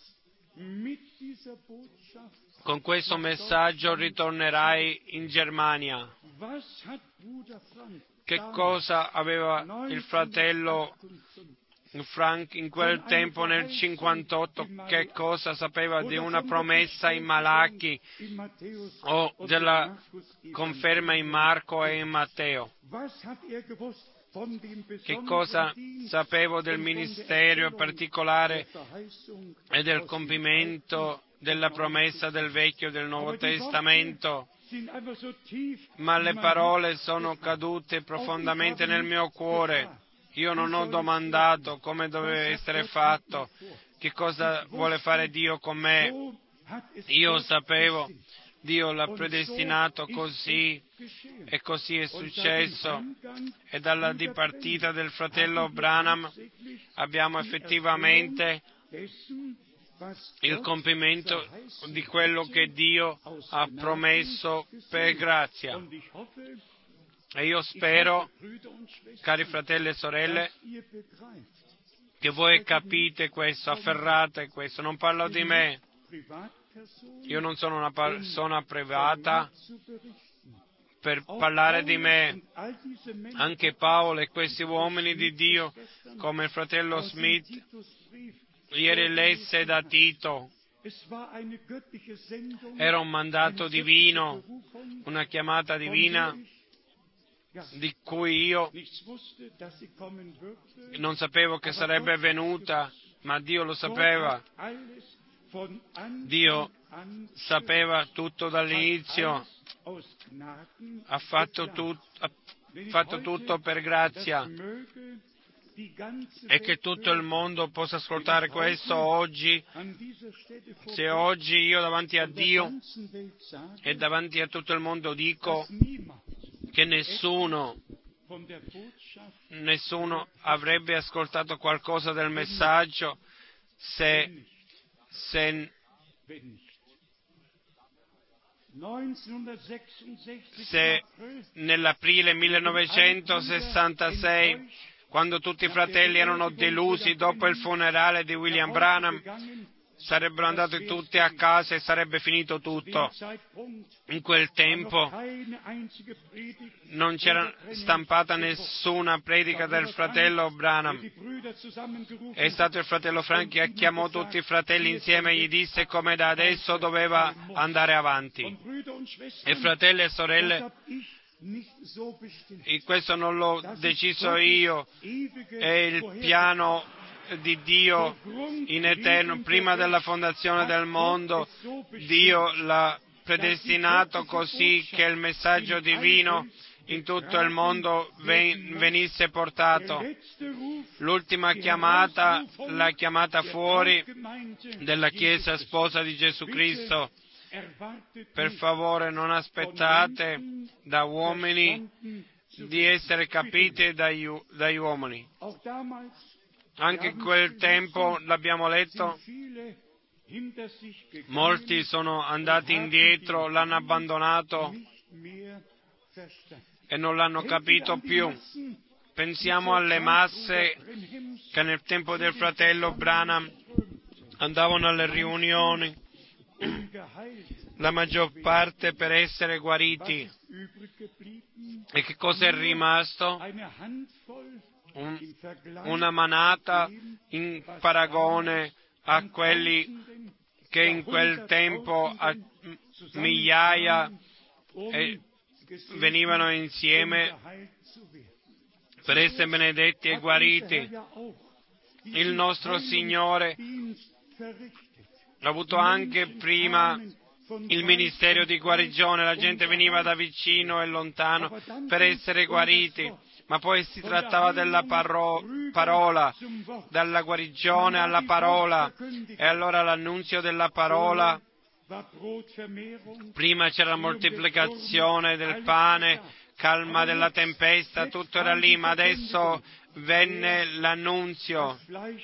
Speaker 1: con questo messaggio ritornerai in Germania. che cosa aveva il fratello Frank in quel tempo nel 58, che cosa sapeva di una promessa in Malachi o della conferma in Marco e in Matteo. Che cosa sapevo del ministero particolare e del compimento della promessa del Vecchio e del Nuovo Testamento? Ma le parole sono cadute profondamente nel mio cuore. Io non ho domandato come doveva essere fatto, che cosa vuole fare Dio con me. Io sapevo, Dio l'ha predestinato così e così è successo. E dalla dipartita del fratello Branham abbiamo effettivamente il compimento di quello che Dio ha promesso per grazia. E io spero, cari fratelli e sorelle, che voi capite questo, afferrate questo. Non parlo di me. Io non sono una persona privata per parlare di me. Anche Paolo e questi uomini di Dio, come il fratello Smith, ieri lesse da Tito, era un mandato divino, una chiamata divina, di cui io non sapevo che sarebbe venuta, ma Dio lo sapeva. Dio sapeva tutto dall'inizio, ha fatto tutto per grazia, e che tutto il mondo possa ascoltare questo oggi. Se oggi io davanti a Dio e davanti a tutto il mondo dico che nessuno avrebbe ascoltato qualcosa del messaggio se nell'aprile 1966, quando tutti i fratelli erano delusi dopo il funerale di William Branham, sarebbero andati tutti a casa e sarebbe finito tutto. In quel tempo non c'era stampata nessuna predica del fratello Branham. È stato il fratello Frank che chiamò tutti i fratelli insieme e gli disse come da adesso doveva andare avanti. E fratelli e sorelle, e questo non l'ho deciso io, è il piano di Dio in eterno. Prima della fondazione del mondo, Dio l'ha predestinato così che il messaggio divino in tutto il mondo venisse portato. L'ultima chiamata, la chiamata fuori della Chiesa sposa di Gesù Cristo. Per favore, non aspettate da uomini di essere capiti dagli uomini. Anche in quel tempo, l'abbiamo letto, molti sono andati indietro, l'hanno abbandonato e non l'hanno capito più. Pensiamo alle masse che nel tempo del fratello Branham andavano alle riunioni, la maggior parte per essere guariti. E che cosa è rimasto? Una manata in paragone a quelli che in quel tempo a migliaia venivano insieme per essere benedetti e guariti. Il nostro Signore ha avuto anche prima il ministero di guarigione, la gente veniva da vicino e lontano per essere guariti, ma poi si trattava della parola, dalla guarigione alla parola, e allora l'annunzio della parola, prima c'era la moltiplicazione del pane, calma della tempesta, tutto era lì, ma adesso venne l'annunzio: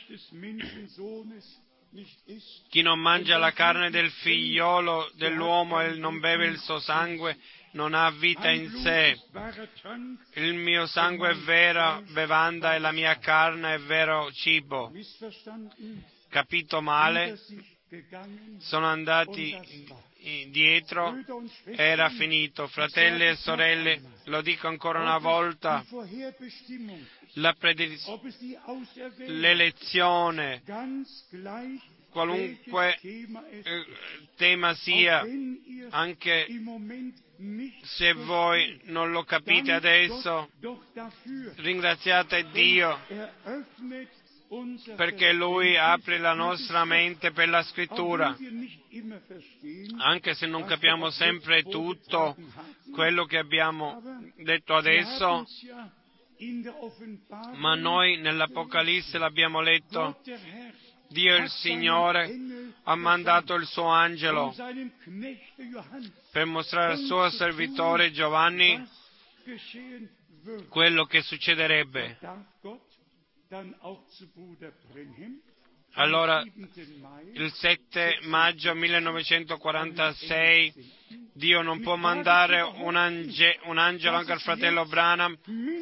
Speaker 1: chi non mangia la carne del figliolo dell'uomo e non beve il suo sangue non ha vita in sé. Il mio sangue è vera bevanda e la mia carne è vero cibo. Capito male? Sono andati dietro era finito. Fratelli e sorelle, lo dico ancora una volta, l'elezione, qualunque tema sia, anche se voi non lo capite adesso, ringraziate Dio perché Lui apre la nostra mente per la Scrittura. Anche se non capiamo sempre tutto quello che abbiamo detto adesso, ma noi nell'Apocalisse l'abbiamo letto, Dio il Signore ha mandato il suo angelo per mostrare al suo servitore Giovanni quello che succederebbe. Allora, il 7 maggio 1946, Dio non può mandare un angelo anche al fratello Branham.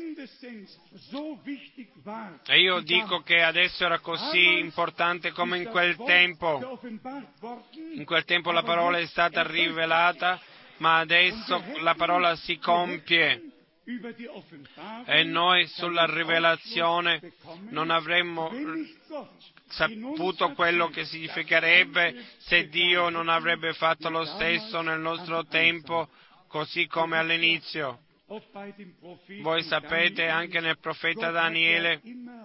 Speaker 1: E io dico che adesso era così importante come in quel tempo. In quel tempo la parola è stata rivelata, ma adesso la parola si compie. E noi sulla rivelazione non avremmo saputo quello che significherebbe se Dio non avrebbe fatto lo stesso nel nostro tempo, così come all'inizio. Voi sapete, anche nel profeta Daniele,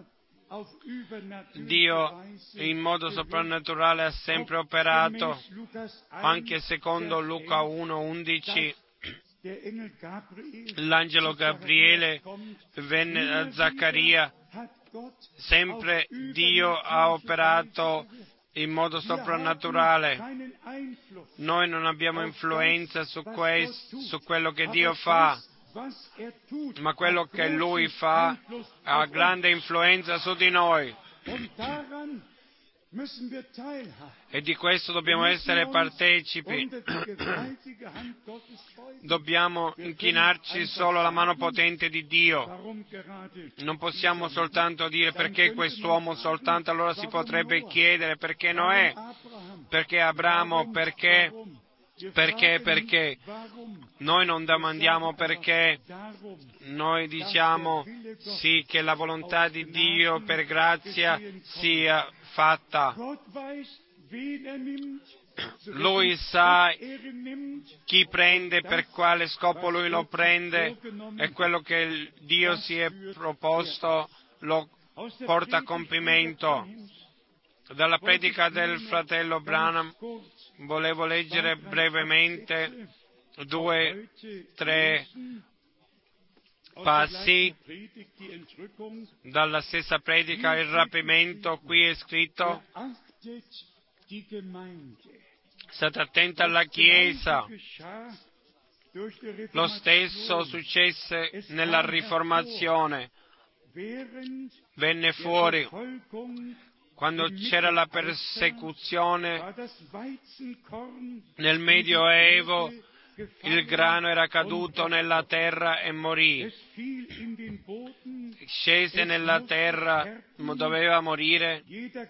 Speaker 1: Dio in modo soprannaturale ha sempre operato, anche secondo Luca 1:11. L'angelo Gabriele venne a Zaccaria, sempre Dio ha operato in modo soprannaturale. Noi non abbiamo influenza su quello che Dio fa, ma quello che Lui fa ha grande influenza su di noi. E di questo dobbiamo essere partecipi. Dobbiamo inchinarci solo alla mano potente di Dio. Non possiamo soltanto dire perché quest'uomo soltanto, allora si potrebbe chiedere perché Noè, perché Abramo, perché. Noi non domandiamo perché, noi diciamo sì, che la volontà di Dio per grazia sia fatta. Lui sa chi prende, per quale scopo Lui lo prende, e quello che Dio si è proposto lo porta a compimento. Dalla predica del fratello Branham volevo leggere brevemente 2-3 passi dalla stessa predica, il rapimento. Qui è scritto: state attenti alla Chiesa. Lo stesso successe nella Riformazione. Venne fuori quando c'era la persecuzione nel Medioevo, il grano era caduto nella terra e morì. Scese nella terra, doveva morire.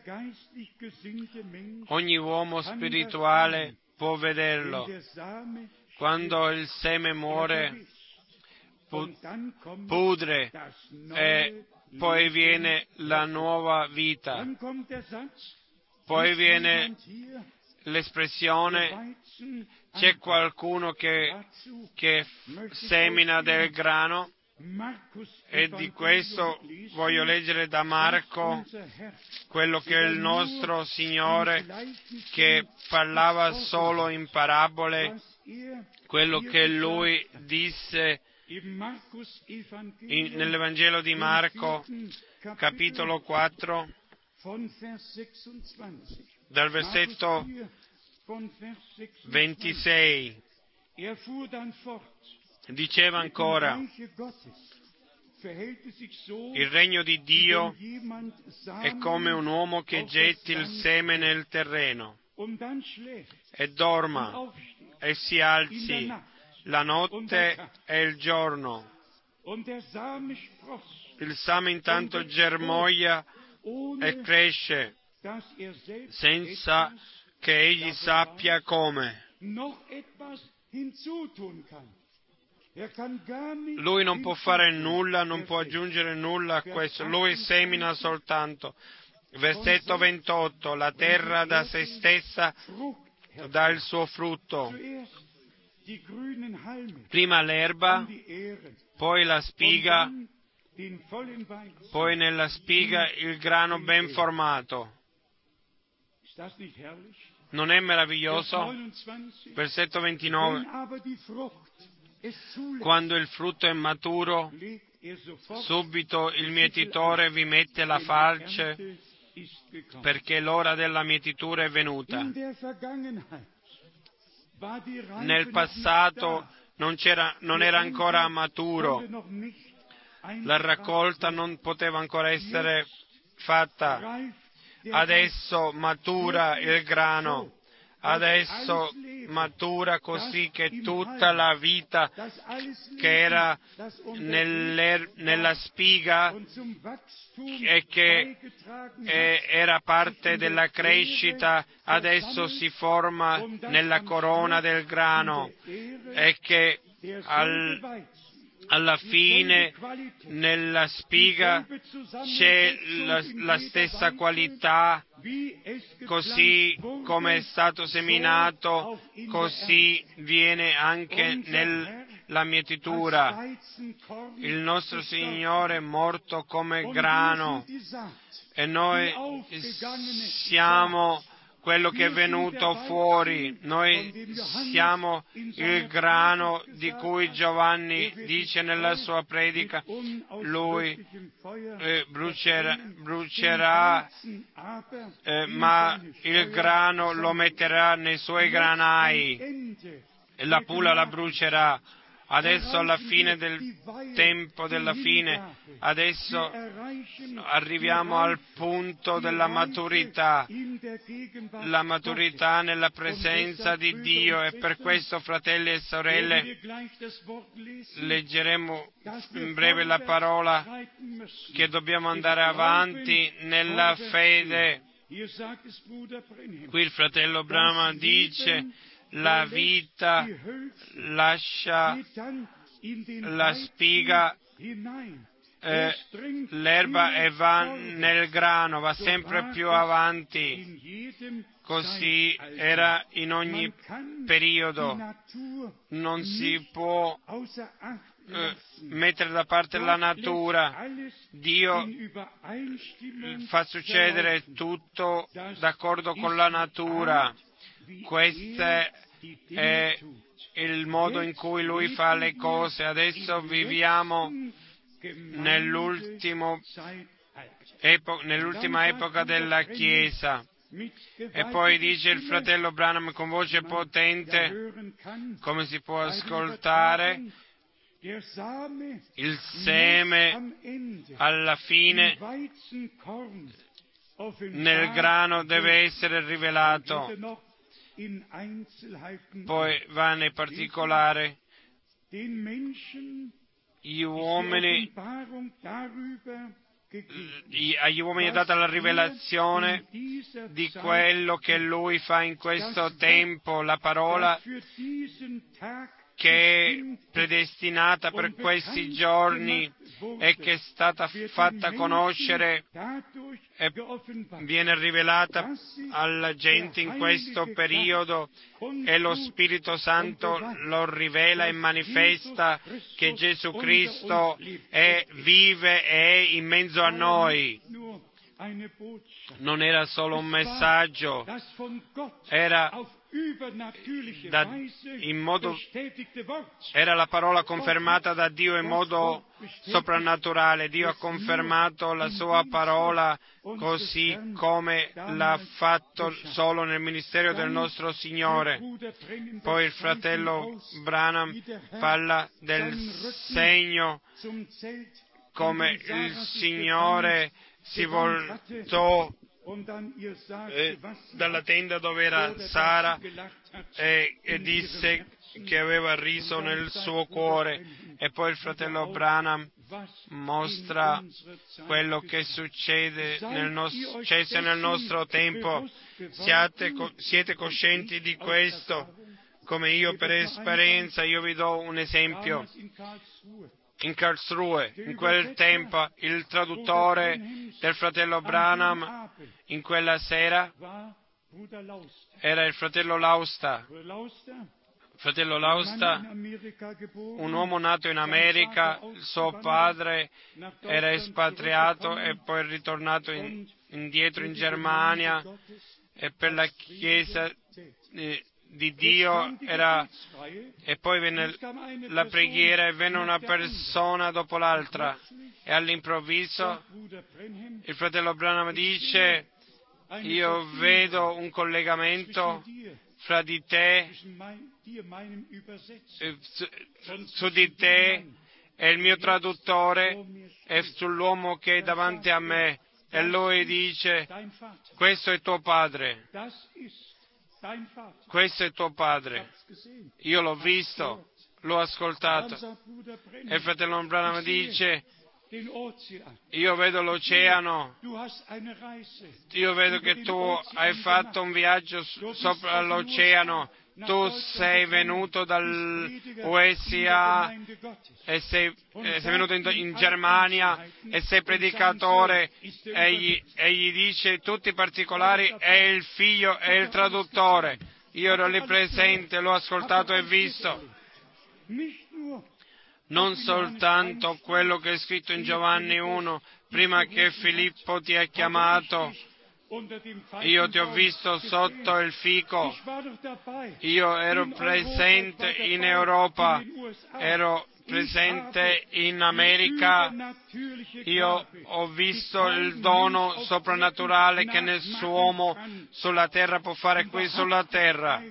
Speaker 1: Ogni uomo spirituale può vederlo. Quando il seme muore, pudre e poi viene la nuova vita. Poi viene l'espressione: c'è qualcuno che semina del grano, e di questo voglio leggere da Marco quello che il nostro Signore, che parlava solo in parabole, quello che Lui disse nell'Evangelo di Marco, capitolo 4, dal versetto 26. Diceva ancora: il regno di Dio è come un uomo che getti il seme nel terreno e dorma e si alzi la notte e il giorno. Il same intanto germoglia e cresce senza che egli sappia come. Lui non può fare nulla, non può aggiungere nulla a questo. Lui semina soltanto. Versetto 28. La terra da se stessa dà il suo frutto. Prima l'erba, poi la spiga, poi nella spiga il grano ben formato. Non è meraviglioso? Versetto 29. Quando il frutto è maturo, subito il mietitore vi mette la falce, perché l'ora della mietitura è venuta. Nel passato non era ancora maturo, la raccolta non poteva ancora essere fatta. Adesso matura il grano, adesso matura così che tutta la vita che era nella spiga e che era parte della crescita, adesso si forma nella corona del grano e che alla fine nella spiga c'è la stessa qualità, così come è stato seminato, così viene anche nella mietitura. Il nostro Signore è morto come grano e noi siamo quello che è venuto fuori. Noi siamo il grano di cui Giovanni dice nella sua predica, lui brucerà, ma il grano lo metterà nei suoi granai e la pula la brucerà. Adesso alla fine del tempo della fine, adesso arriviamo al punto della maturità, la maturità nella presenza di Dio, e per questo, fratelli e sorelle, leggeremo in breve la parola che dobbiamo andare avanti nella fede. Qui il fratello Branham dice: la vita lascia la spiga, l'erba e va nel grano, va sempre più avanti. Così era in ogni periodo. Non si può mettere da parte la natura. Dio fa succedere tutto d'accordo con la natura. Questo è il modo in cui Lui fa le cose. Adesso viviamo nell'ultima epoca della Chiesa. E poi dice il fratello Branham con voce potente, come si può ascoltare, il seme alla fine nel grano deve essere rivelato. Poi va nei particolari. Agli uomini è data la rivelazione di quello che Lui fa in questo tempo, la parola che è predestinata per questi giorni e che è stata fatta conoscere e viene rivelata alla gente in questo periodo, e lo Spirito Santo lo rivela e manifesta che Gesù Cristo vive e è in mezzo a noi. Non era solo un messaggio, era la parola confermata da Dio in modo soprannaturale. Dio ha confermato la sua parola così come l'ha fatto solo nel ministero del nostro Signore. Poi il fratello Branham parla del segno, come il Signore si voltò dalla tenda dove era Sara e disse che aveva riso nel suo cuore. E poi il fratello Branham mostra quello che succede nel nostro tempo. Siete coscienti di questo? come io per esperienza, io vi do un esempio. In Karlsruhe, in quel tempo, il traduttore del fratello Branham, in quella sera, era il fratello Lausta. Fratello Lausta, un uomo nato in America, il suo padre era espatriato e poi ritornato indietro in Germania, e per la Chiesa di Dio e poi venne la preghiera e venne una persona dopo l'altra, e all'improvviso il fratello Branham dice: io vedo un collegamento fra di te, su di te e il mio traduttore e sull'uomo che è davanti a me, e lui dice: questo è tuo padre. Questo è tuo padre. Io l'ho visto, l'ho ascoltato. E il fratello Branham dice: io vedo l'oceano, io vedo che tu hai fatto un viaggio sopra l'oceano, tu sei venuto dall'USA e sei venuto in Germania e sei predicatore, e gli dice tutti i particolari, è il figlio, è il traduttore. Io ero lì presente, l'ho ascoltato e visto. Non soltanto quello che è scritto in Giovanni 1, prima che Filippo ti ha chiamato, io ti ho visto sotto il fico, io ero presente in Europa, ero presente in America, io ho visto il dono soprannaturale che nessun uomo sulla terra può fare qui sulla terra.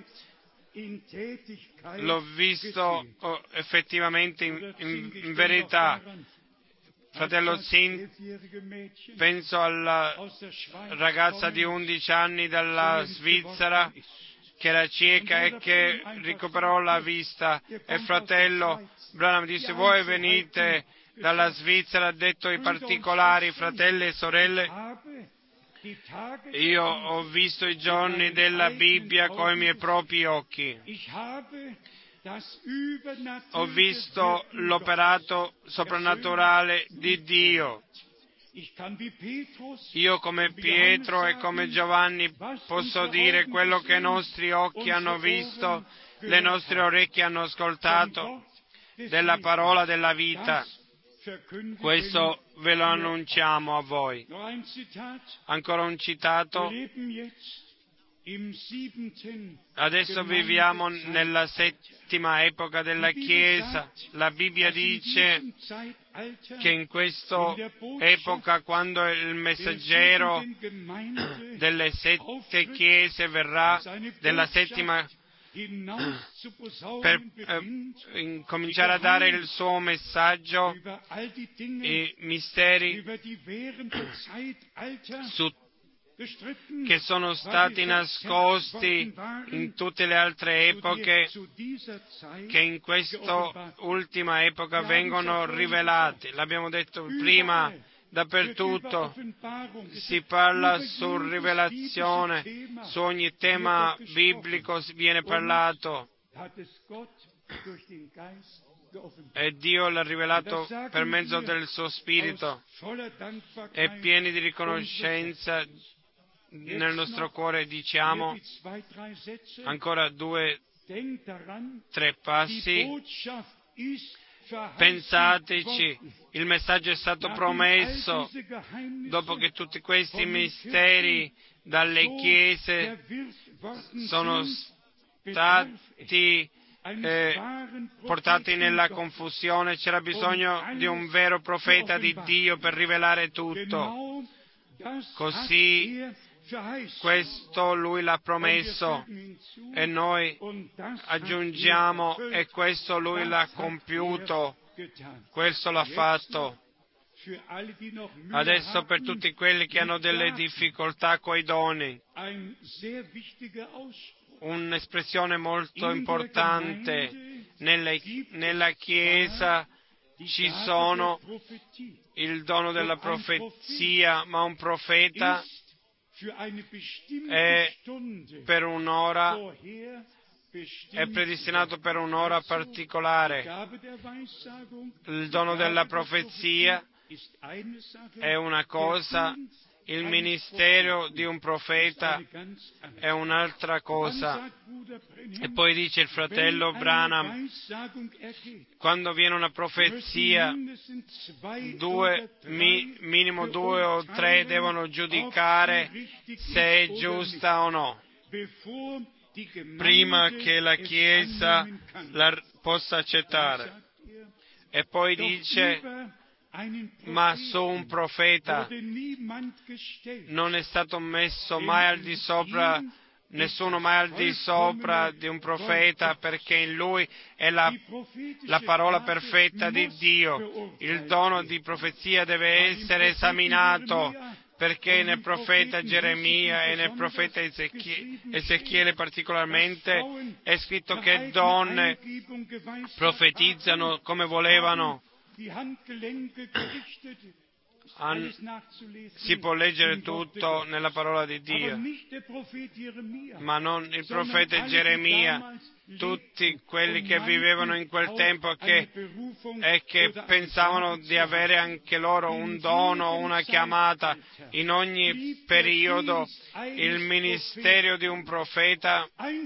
Speaker 1: L'ho visto effettivamente in verità. Fratello Zin, penso alla ragazza di 11 anni dalla Svizzera che era cieca e che recuperò la vista, e fratello Branham disse: voi venite dalla Svizzera, ha detto i particolari, fratelli e sorelle. Io ho visto i giorni della Bibbia con i miei propri occhi. Ho visto l'operato soprannaturale di Dio. Io come Pietro e come Giovanni posso dire quello che i nostri occhi hanno visto, le nostre orecchie hanno ascoltato della parola della vita. Questo ve lo annunciamo a voi. Ancora un citato. Adesso viviamo nella settima epoca della Chiesa. La Bibbia dice che in questa epoca, quando il messaggero delle 7 chiese verrà, della settima, per cominciare a dare il suo messaggio, i misteri che sono stati nascosti in tutte le altre epoche, che in questa ultima epoca vengono rivelati. L'abbiamo detto prima, dappertutto si parla su rivelazione, su ogni tema biblico viene parlato, e Dio l'ha rivelato per mezzo del suo Spirito, e pieni di riconoscenza nel nostro cuore diciamo ancora 2-3 passi. Pensateci, il messaggio è stato promesso. Dopo che tutti questi misteri dalle chiese sono stati portati nella confusione, c'era bisogno di un vero profeta di Dio per rivelare tutto. Così questo Lui l'ha promesso e noi aggiungiamo, e questo Lui l'ha compiuto, questo l'ha fatto. Adesso per tutti quelli che hanno delle difficoltà coi doni, un'espressione molto importante, nella Chiesa ci sono il dono della profezia, ma un profeta è per un'ora è predestinato per un'ora particolare. Il dono della profezia è una cosa, il ministero di un profeta è un'altra cosa. E poi dice il fratello Branham, quando viene una profezia, minimo 2 o 3 devono giudicare se è giusta o no, prima che la Chiesa la possa accettare. E poi dice, ma su un profeta non è stato messo mai al di sopra, nessuno mai al di sopra di un profeta, perché in lui è la parola perfetta di Dio. Il dono di profezia deve essere esaminato, perché nel profeta Geremia e nel profeta Ezechiele particolarmente è scritto che donne profetizzano come volevano. Si può leggere tutto nella parola di Dio, ma non il profeta Geremia, tutti quelli che vivevano in quel tempo e che pensavano di avere anche loro un dono, una chiamata. In ogni periodo il ministero di un profeta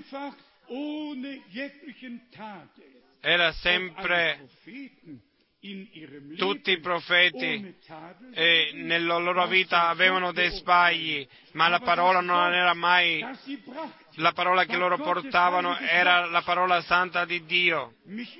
Speaker 1: era sempre, tutti i profeti nella loro vita avevano dei sbagli, ma la parola non era mai, la parola che loro portavano era la parola santa di Dio.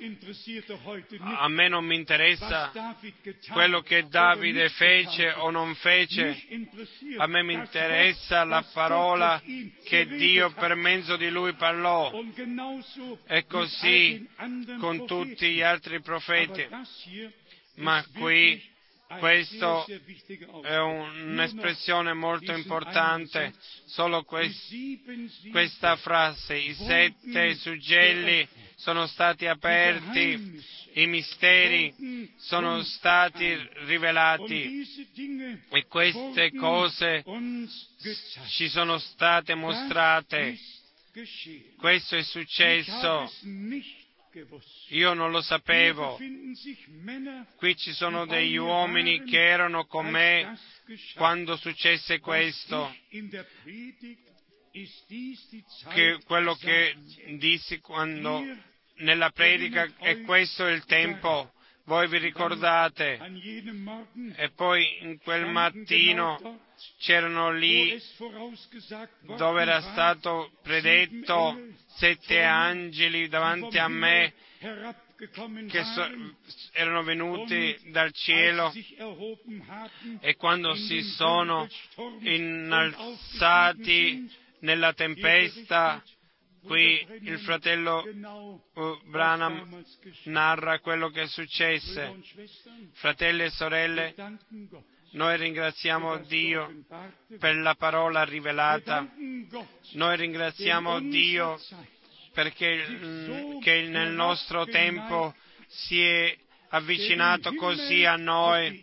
Speaker 1: A me non mi interessa quello che Davide fece o non fece, a me mi interessa la parola che Dio per mezzo di lui parlò, e così con tutti gli altri profeti. Ma qui questo è un'espressione molto importante, solo questa frase, i 7 suggelli sono stati aperti, i misteri sono stati rivelati e queste cose ci sono state mostrate. Questo è successo. Io non lo sapevo. Qui ci sono degli uomini che erano con me quando successe questo. Che quello che dissi quando nella predica, e questo è il tempo. Voi vi ricordate? E poi in quel mattino c'erano lì dove era stato predetto 7 angeli davanti a me che erano venuti dal cielo, e quando si sono innalzati nella tempesta, qui il fratello Branham narra quello che successe. Fratelli e sorelle, noi ringraziamo Dio per la parola rivelata. Noi ringraziamo Dio perché che nel nostro tempo si è avvicinato così a noi,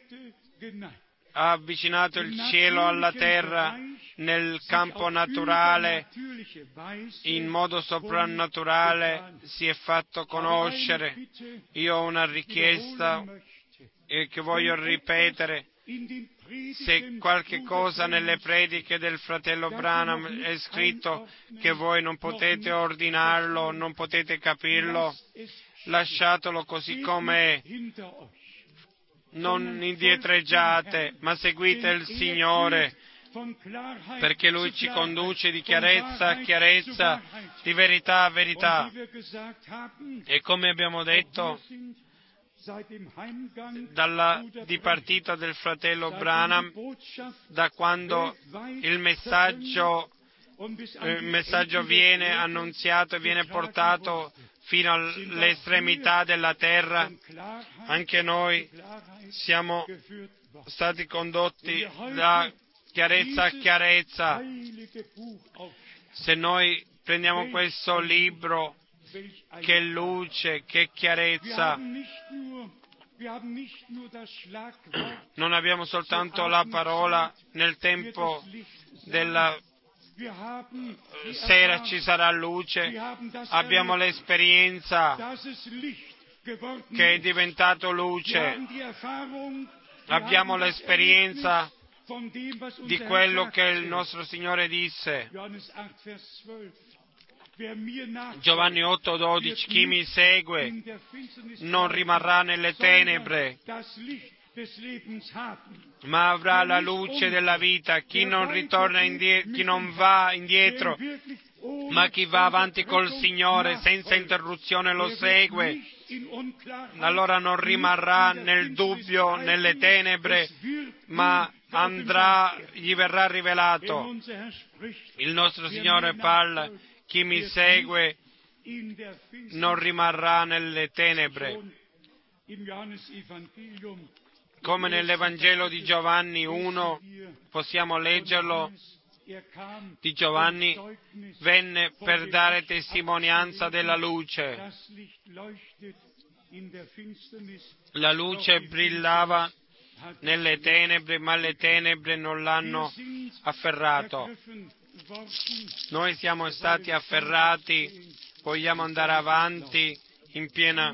Speaker 1: ha avvicinato il cielo alla terra nel campo naturale, in modo soprannaturale si è fatto conoscere. Io ho una richiesta che voglio ripetere. Se qualche cosa nelle prediche del fratello Branham è scritto che voi non potete ordinarlo, non potete capirlo, lasciatelo così com'è. Non indietreggiate, ma seguite il Signore, perché Lui ci conduce di chiarezza a chiarezza, di verità a verità. E come abbiamo detto, dalla dipartita del fratello Branham, da quando il messaggio viene annunziato e viene portato fino all'estremità della terra, anche noi siamo stati condotti da chiarezza a chiarezza. Se noi prendiamo questo libro, che luce, che chiarezza, non abbiamo soltanto la parola nel tempo sera ci sarà luce, abbiamo l'esperienza che è diventato luce, abbiamo l'esperienza di quello che il nostro Signore disse. Giovanni 8,12: chi mi segue non rimarrà nelle tenebre, ma avrà la luce della vita. Chi non ritorna indietro, chi non va indietro, ma chi va avanti col Signore senza interruzione lo segue, allora non rimarrà nel dubbio, nelle tenebre, ma gli verrà rivelato. Il nostro Signore parla: chi mi segue non rimarrà nelle tenebre. Come nell'Evangelo di Giovanni 1, possiamo leggerlo, di Giovanni venne per dare testimonianza della luce. La luce brillava nelle tenebre, ma le tenebre non l'hanno afferrato. Noi siamo stati afferrati, vogliamo andare avanti in piena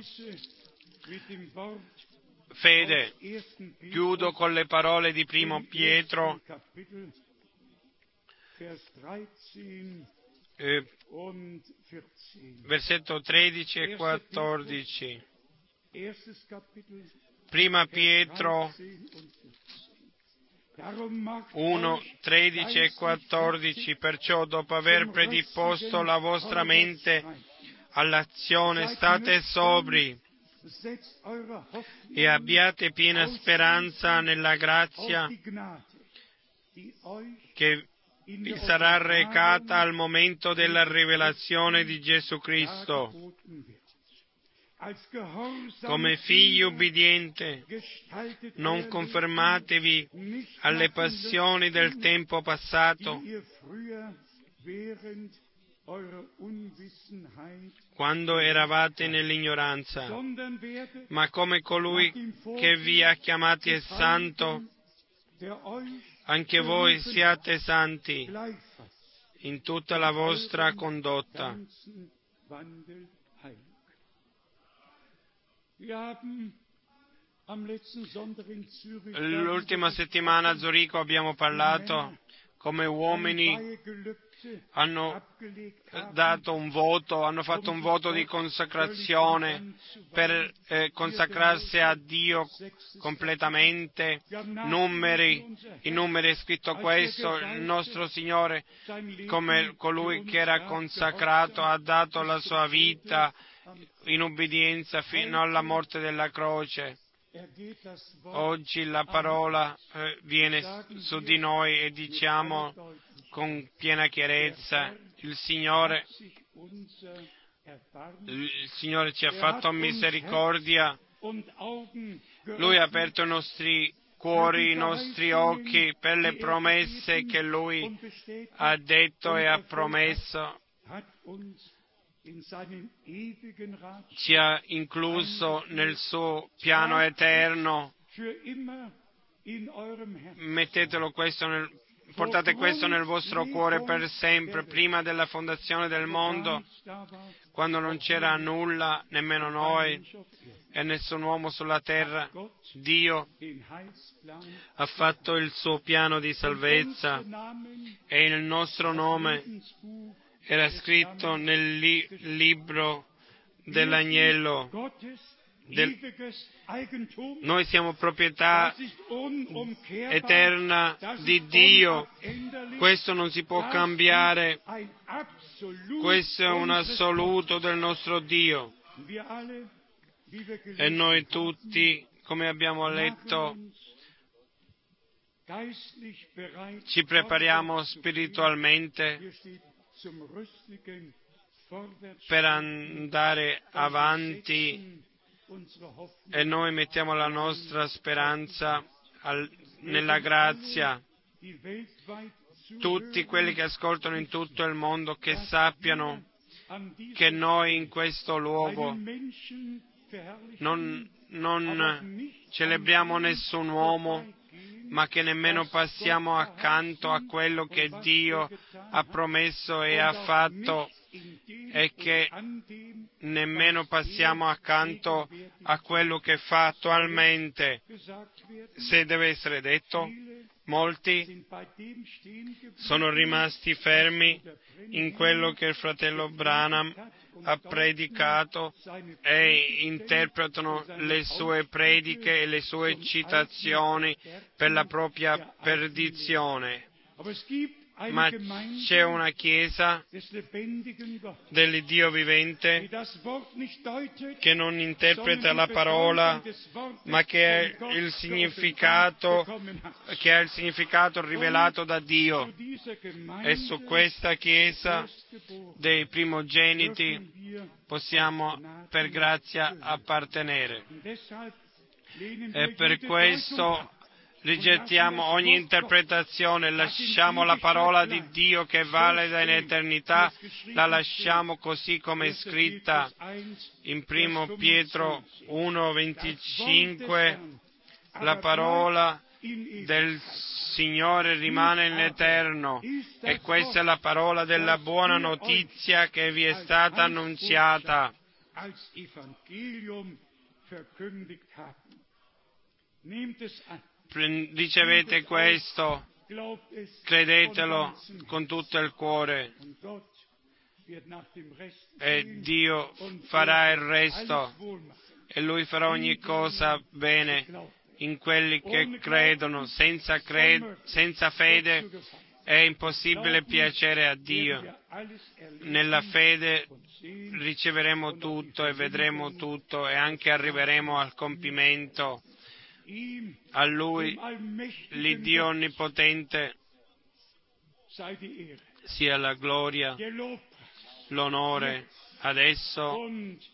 Speaker 1: fede. Chiudo con le parole di Primo Pietro, versetto 13 e 14. Prima Pietro 1, 13 e 14. Perciò, dopo aver predisposto la vostra mente all'azione, state sobri e abbiate piena speranza nella grazia che vi sarà recata al momento della rivelazione di Gesù Cristo. Come figli ubbidienti, non confermatevi alle passioni del tempo passato, quando eravate nell'ignoranza, ma come colui che vi ha chiamati è santo, anche voi siate santi in tutta la vostra condotta. L'ultima settimana a Zurigo abbiamo parlato come uomini hanno dato un voto, hanno fatto un voto di consacrazione per consacrarsi a Dio completamente. In numeri è scritto questo: il nostro Signore, come colui che era consacrato, ha dato la sua vita in ubbidienza fino alla morte della croce. Oggi la parola viene su di noi e diciamo con piena chiarezza: il Signore ci ha fatto misericordia, Lui ha aperto i nostri cuori, i nostri occhi per le promesse che Lui ha detto e ha promesso. Ci ha incluso nel suo piano eterno. Portate questo nel vostro cuore per sempre. Prima della fondazione del mondo, quando non c'era nulla, nemmeno noi e nessun uomo sulla terra, Dio ha fatto il suo piano di salvezza e il nostro nome era scritto nel libro dell'agnello. Noi siamo proprietà eterna di Dio, questo non si può cambiare, questo è un assoluto del nostro Dio. E noi tutti, come abbiamo letto, ci prepariamo spiritualmente per andare avanti e noi mettiamo la nostra speranza nella grazia. Tutti quelli che ascoltano in tutto il mondo che sappiano che noi in questo luogo non celebriamo nessun uomo, ma che nemmeno passiamo accanto a quello che Dio ha promesso e ha fatto, e che nemmeno passiamo accanto a quello che fa attualmente. Se deve essere detto, molti sono rimasti fermi in quello che il fratello Branham ha predicato e interpretano le sue prediche e le sue citazioni per la propria perdizione. Ma c'è una Chiesa dell'Iddio vivente che non interpreta la parola, ma che ha il significato rivelato da Dio. E su questa Chiesa dei primogeniti possiamo per grazia appartenere. E per questo rigettiamo ogni interpretazione, lasciamo la parola di Dio che vale in eternità, la lasciamo così come è scritta in 1 Pietro 1,25, la parola del Signore rimane in eterno, e questa è la parola della buona notizia che vi è stata annunziata. Ricevete questo, credetelo con tutto il cuore e Dio farà il resto, e Lui farà ogni cosa bene in quelli che credono. Senza fede è impossibile piacere a Dio. Nella fede riceveremo tutto e vedremo tutto e anche arriveremo al compimento. A Lui, l'Iddio Onnipotente, sia la gloria, l'onore, adesso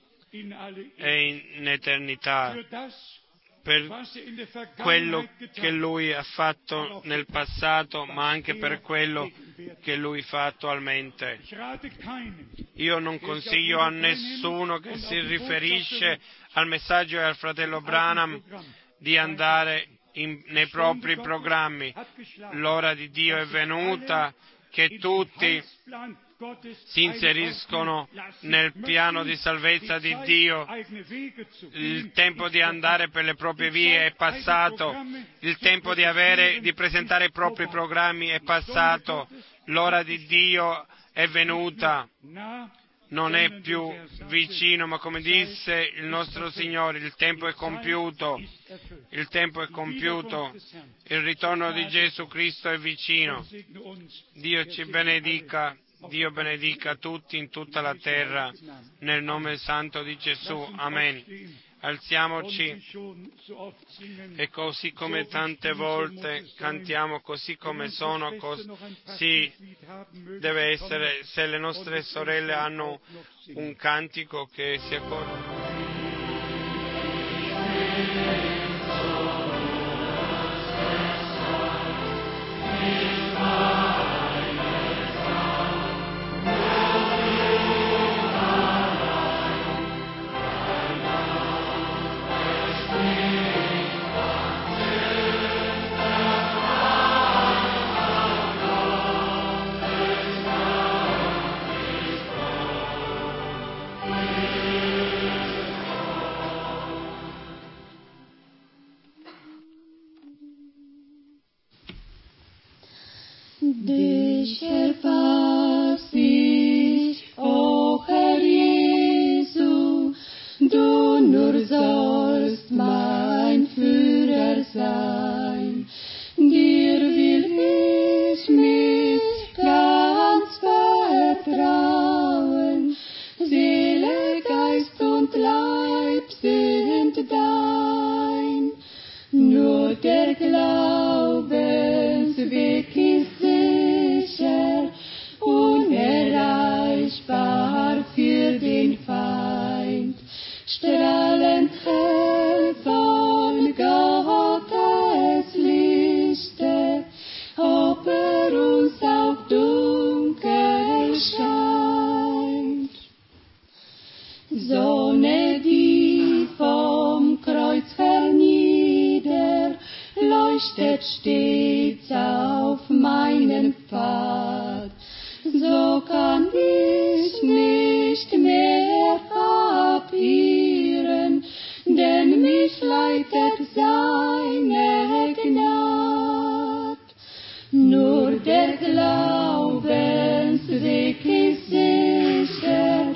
Speaker 1: e in eternità, per quello che Lui ha fatto nel passato, ma anche per quello che Lui fa attualmente. Io non consiglio a nessuno che si riferisce al messaggio e al fratello Branham di andare nei propri programmi. L'ora di Dio è venuta, che tutti si inseriscono nel piano di salvezza di Dio. Il tempo di andare per le proprie vie è passato, il tempo di presentare i propri programmi è passato, l'ora di Dio è venuta. Non è più vicino, ma come disse il nostro Signore, il tempo è compiuto, il tempo è compiuto, il ritorno di Gesù Cristo è vicino. Dio ci benedica, Dio benedica tutti in tutta la terra, nel nome santo di Gesù. Amen. Alziamoci e così come tante volte cantiamo così come sono, così deve essere. Se le nostre sorelle hanno un cantico che si accorge.
Speaker 2: Dich erfass ich, o Herr Jesu, du nur sollst mein Führer sein. Dir will ich mich ganz vertrauen, Seele, Geist und Leib sind dein. Nur der Glaubensweg ist sicher, unerreichbar für den Feind. Strahlend hell von Gottes Lichte, ob uns auch dunkel scheint. Sonne, die vom Kreuz hernieder leuchtet, leuchtet stets auf meinen Pfad. So kann ich nicht mehr abirren, denn mich leitet seine Gnade. Nur der Glaubensweg ist sicher,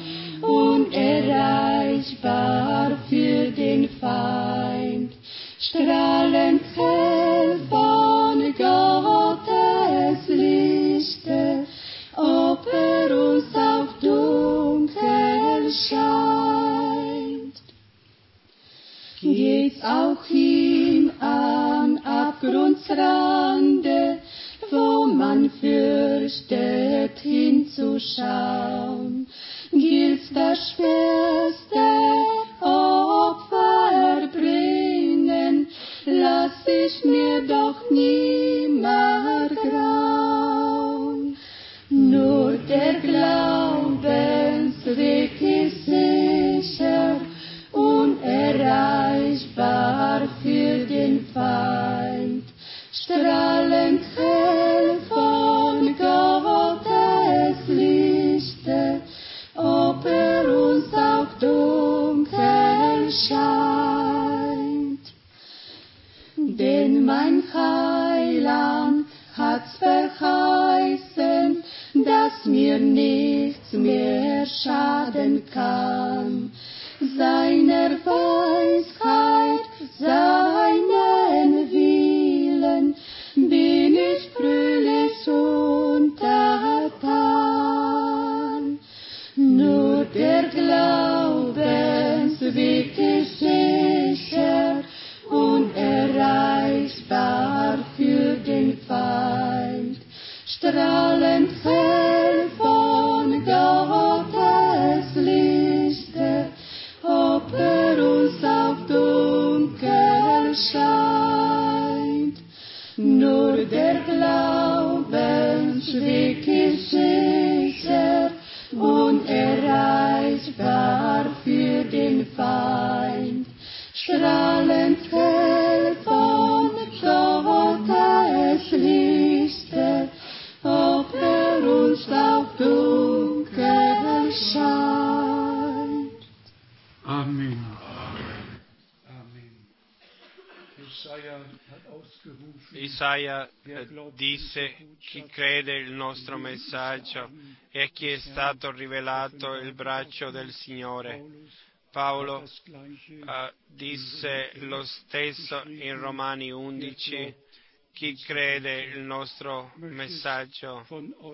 Speaker 2: unerreichbar für den Feind. Strahlend hell von Gottes Lichte, ob uns auch dunkel scheint. Geht's auch hin an Abgrundsrande, wo man fürchtet hinzuschauen, gilt's das schwerste Opfer bringen, lass ich mir doch nimmer grauen. Nur der Glaubensweg ist sicher, unerreichbar für den Feind. Strahlend hell von Gottes Lichte, ob uns auch dunkel scheint. Denn mein Heiland hat's verheißen, dass mir nichts mehr schaden kann. Seiner Weisheit, seinen Willen bin ich fröhlich untertan. Nur der Glaubensweg ist sicher, unerreichbar für den Feind. Strahlend hell von Gottes Lichte, ob uns auch dunkel scheint. Nur der Glaubensweg ist sicher, unerreichbar für den Feind. Strahlend hell von Gottes Lichte, ob uns auch dunkel scheint.
Speaker 3: Amen. Amen.
Speaker 1: Isaia disse: chi crede il nostro messaggio e a chi è stato rivelato il braccio del Signore. Paolo disse lo stesso in Romani 11: chi crede il nostro messaggio.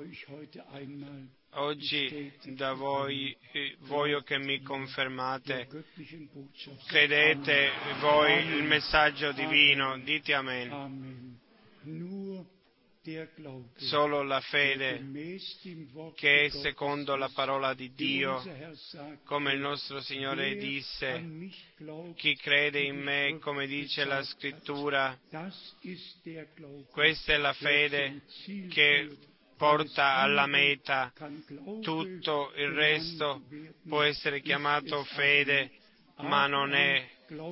Speaker 1: Oggi da voi voglio che mi confermate, credete voi il messaggio divino, dite amen. Solo la fede che è secondo la parola di Dio, come il nostro Signore disse: chi crede in me, come dice la Scrittura, questa è la fede che porta alla meta. Tutto il resto può essere chiamato fede, ma non è.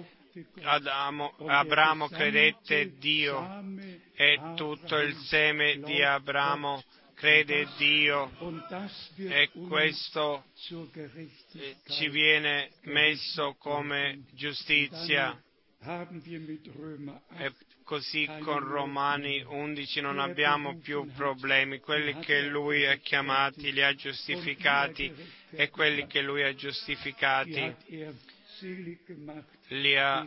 Speaker 1: Abramo credette Dio e tutto il seme di Abramo crede Dio, e questo ci viene messo come giustizia. E così con Romani 11 non abbiamo più problemi. Quelli che Lui ha chiamati li ha giustificati, e quelli che Lui ha giustificati gli ha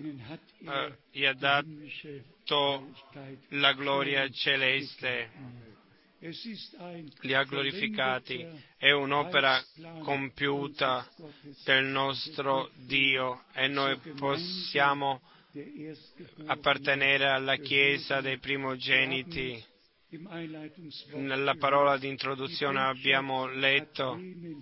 Speaker 1: dato la gloria celeste, li ha glorificati. È un'opera compiuta del nostro Dio, e noi possiamo appartenere alla Chiesa dei primogeniti. Nella parola di introduzione abbiamo letto: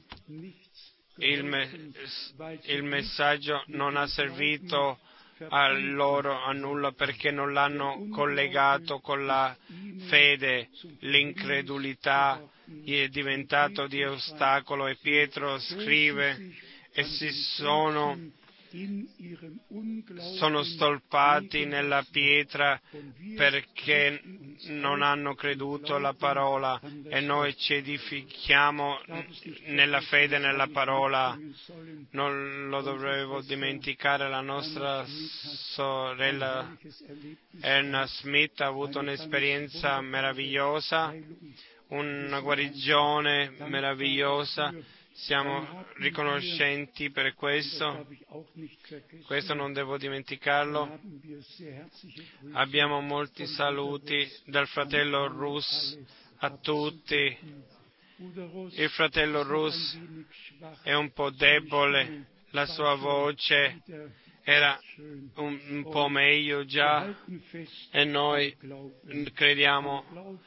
Speaker 1: il messaggio non ha servito a loro a nulla perché non l'hanno collegato con la fede. L'incredulità gli è diventato di ostacolo, e Pietro scrive: e si sono sono stolpati nella pietra perché non hanno creduto alla parola, e noi ci edifichiamo nella fede nella parola. Non lo dovevo dimenticare, la nostra sorella Erna Smith ha avuto un'esperienza meravigliosa, una guarigione meravigliosa. Siamo riconoscenti per questo non devo dimenticarlo. Abbiamo molti saluti dal fratello Rus a tutti. Il fratello Rus è un po' debole, la sua voce era un po' meglio già, e noi crediamo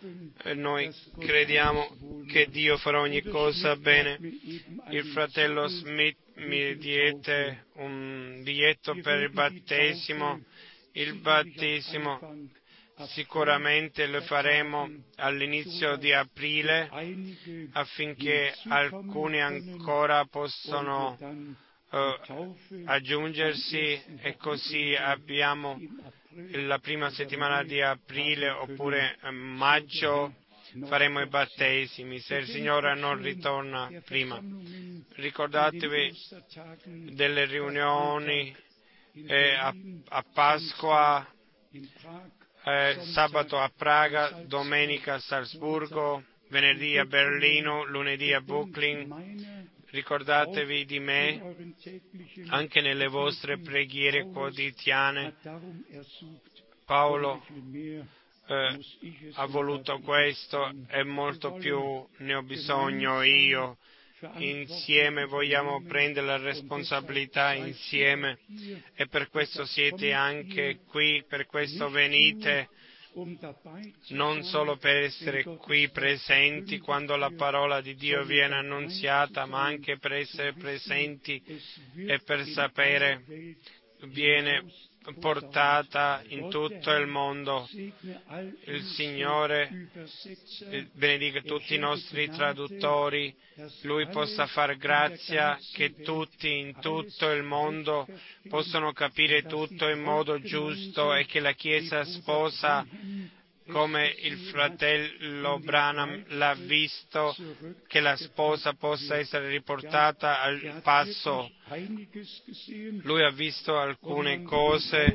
Speaker 1: che Dio farà ogni cosa bene. Il fratello Smith mi diede un biglietto per il battesimo. Il battesimo sicuramente lo faremo all'inizio di aprile, affinché alcuni ancora possano aggiungersi, e così abbiamo la prima settimana di aprile oppure maggio faremo i battesimi, se il Signore non ritorna prima. Ricordatevi delle riunioni a Pasqua, sabato a Praga, domenica a Salzburgo, venerdì a Berlino, lunedì a Brooklyn. Ricordatevi di me anche nelle vostre preghiere quotidiane. Paolo ha voluto questo, e molto più ne ho bisogno io. Insieme vogliamo prendere la responsabilità insieme, e per questo siete anche qui, per questo venite, non solo per essere qui presenti quando la parola di Dio viene annunziata, ma anche per essere presenti e per sapere viene portata in tutto il mondo. Il Signore benedica tutti i nostri traduttori, Lui possa far grazia che tutti in tutto il mondo possano capire tutto in modo giusto, e che la Chiesa sposa, come il fratello Branham l'ha visto, che la sposa possa essere riportata al passo. Lui ha visto alcune cose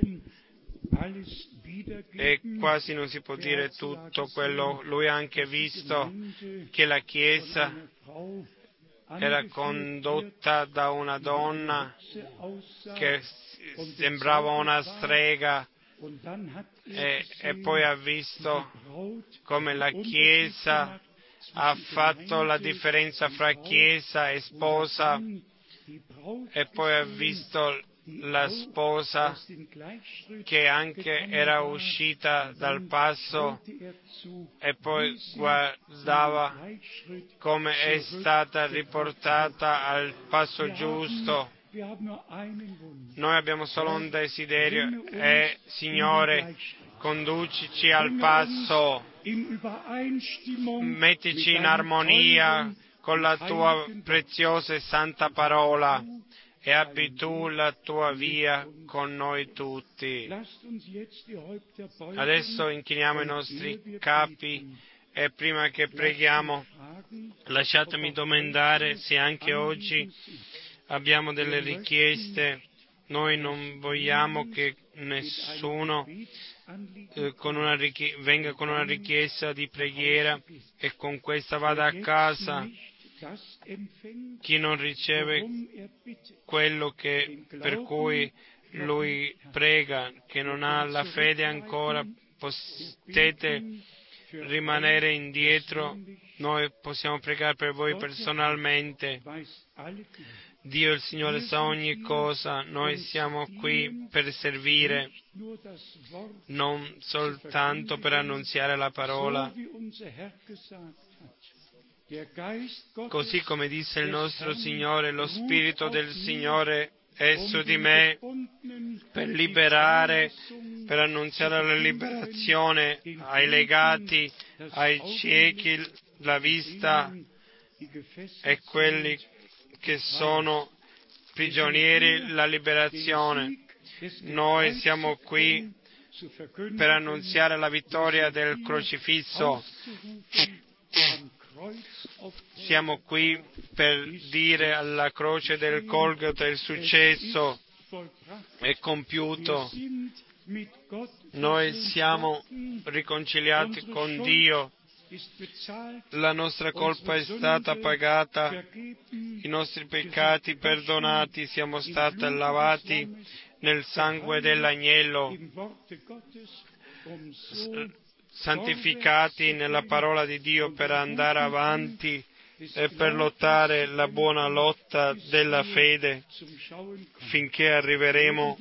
Speaker 1: e quasi non si può dire tutto quello. Lui ha anche visto che la Chiesa era condotta da una donna che sembrava una strega, e poi ha visto come la Chiesa ha fatto la differenza fra Chiesa e sposa, e poi ha visto la sposa che anche era uscita dal passo, e poi guardava come è stata riportata al passo giusto. Noi abbiamo solo un desiderio, Signore, conducici al passo, mettici in armonia con la tua preziosa e santa parola, e abbi tu la tua via con noi tutti. Adesso inchiniamo i nostri capi, e prima che preghiamo lasciatemi domandare se anche oggi abbiamo delle richieste. Noi non vogliamo che nessuno venga con una richiesta di preghiera e con questa vada a casa. Chi non riceve quello per cui lui prega, che non ha la fede ancora, potete rimanere indietro. Noi possiamo pregare per voi personalmente. Dio il Signore sa ogni cosa, noi siamo qui per servire, non soltanto per annunziare la parola. Così come disse il nostro Signore, lo Spirito del Signore è su di me per liberare, per annunziare la liberazione ai legati, ai ciechi, la vista, e quelli che sono prigionieri la liberazione. Noi siamo qui per annunziare la vittoria del crocifisso. Siamo qui per dire alla croce del Golgota il successo è compiuto. Noi siamo riconciliati con Dio. La nostra colpa è stata pagata, i nostri peccati perdonati, siamo stati lavati nel sangue dell'agnello, santificati nella parola di Dio per andare avanti e per lottare la buona lotta della fede finché arriveremo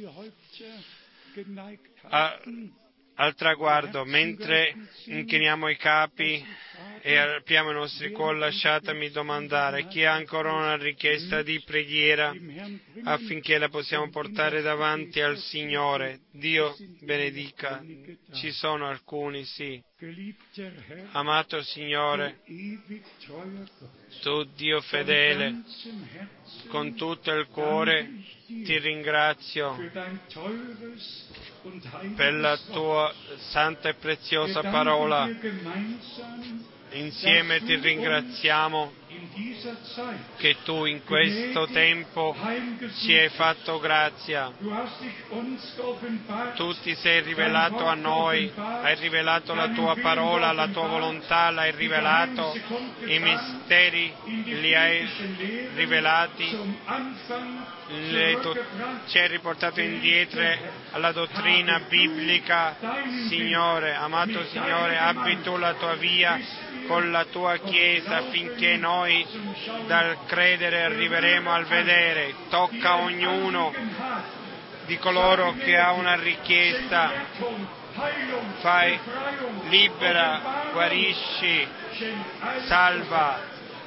Speaker 1: al traguardo. Mentre inchiniamo i capi e apriamo i nostri cuori, lasciatemi domandare: chi ha ancora una richiesta di preghiera affinché la possiamo portare davanti al Signore? Dio benedica. Ci sono alcuni, sì. Amato Signore, tu Dio fedele, con tutto il cuore ti ringrazio per la tua santa e preziosa parola. Insieme ti ringraziamo che tu in questo tempo ci hai fatto grazia. Tu ti sei rivelato a noi, hai rivelato la tua parola, la tua volontà, l'hai rivelato, i misteri li hai rivelati, ci hai riportato indietro alla dottrina biblica. Signore, amato Signore, abbi tu la tua via con la tua Chiesa affinché noi dal credere arriveremo al vedere. Tocca ognuno di coloro che ha una richiesta, fai libera, guarisci, salva,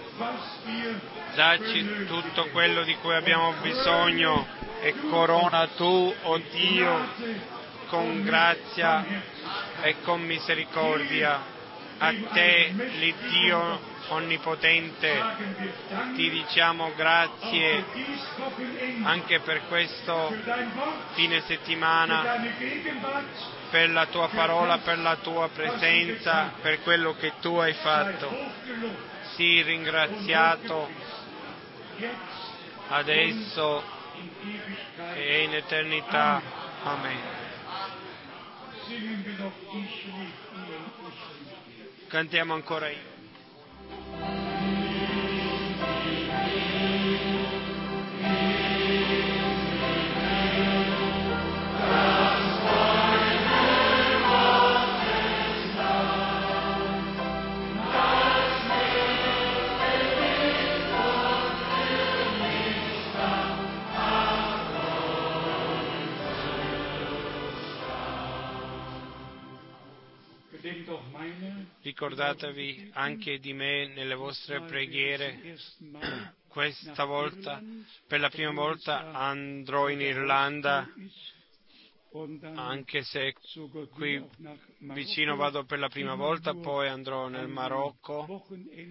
Speaker 1: dacci tutto quello di cui abbiamo bisogno e corona tu, oh Dio, con grazia e con misericordia. A te, l'Iddio onnipotente, ti diciamo grazie anche per questo fine settimana, per la tua parola, per la tua presenza, per quello che tu hai fatto. Sii ringraziato adesso e in eternità. Amen. Cantiamo ancora io. Ricordatevi anche di me nelle vostre preghiere. Questa volta, per la prima volta, andrò in Irlanda, anche se qui vicino vado per la prima volta, poi andrò nel Marocco.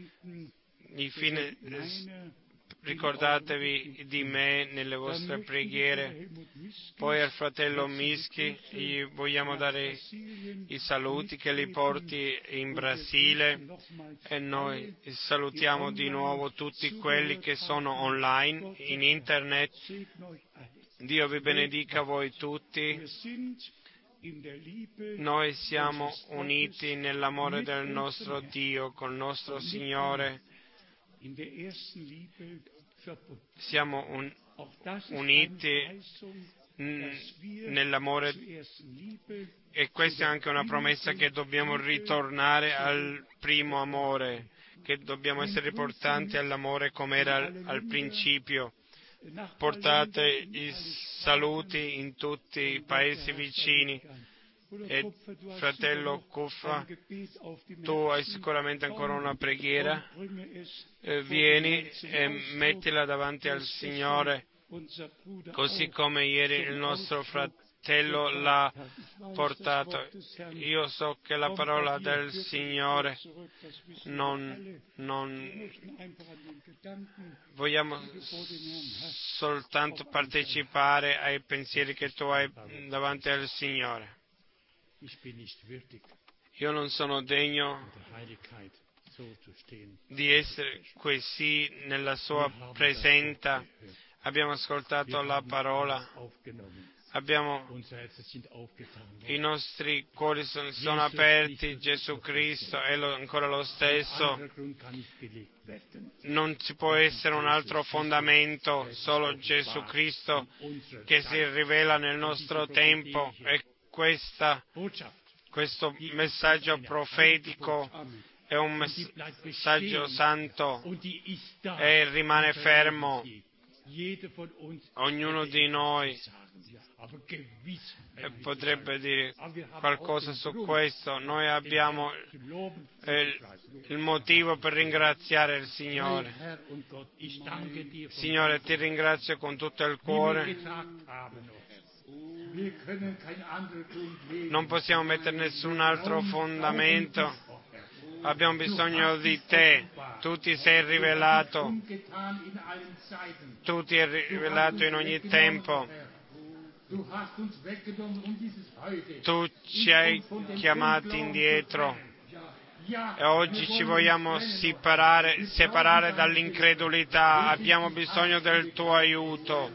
Speaker 1: Ricordatevi di me nelle vostre preghiere. Poi al fratello Mischi gli vogliamo dare i saluti che li porti in Brasile, e noi salutiamo di nuovo tutti quelli che sono online, in internet. Dio vi benedica voi tutti. Noi siamo uniti nell'amore del nostro Dio, col nostro Signore. Siamo uniti nell'amore, e questa è anche una promessa che dobbiamo ritornare al primo amore, che dobbiamo essere riportanti all'amore come era al principio. Portate i saluti in tutti i paesi vicini. E fratello Cuffa, tu hai sicuramente ancora una preghiera, vieni e mettila davanti al Signore, così come ieri il nostro fratello l'ha portato. Io so che la parola del Signore non vogliamo soltanto partecipare ai pensieri che tu hai davanti al Signore. Io non sono degno di essere così nella sua presenza. Abbiamo ascoltato la parola, i nostri cuori sono aperti, Gesù Cristo è ancora lo stesso, non ci può essere un altro fondamento, solo Gesù Cristo che si rivela nel nostro tempo, e questo messaggio profetico è un messaggio santo e rimane fermo. Ognuno di noi potrebbe dire qualcosa su questo. Noi abbiamo il motivo per ringraziare il Signore. Signore, ti ringrazio con tutto il cuore. Non possiamo mettere nessun altro fondamento. Abbiamo bisogno di te. Tu ti sei rivelato. Tu ti hai rivelato in ogni tempo. Tu ci hai chiamati indietro. E oggi ci vogliamo separare dall'incredulità. Abbiamo bisogno del tuo aiuto.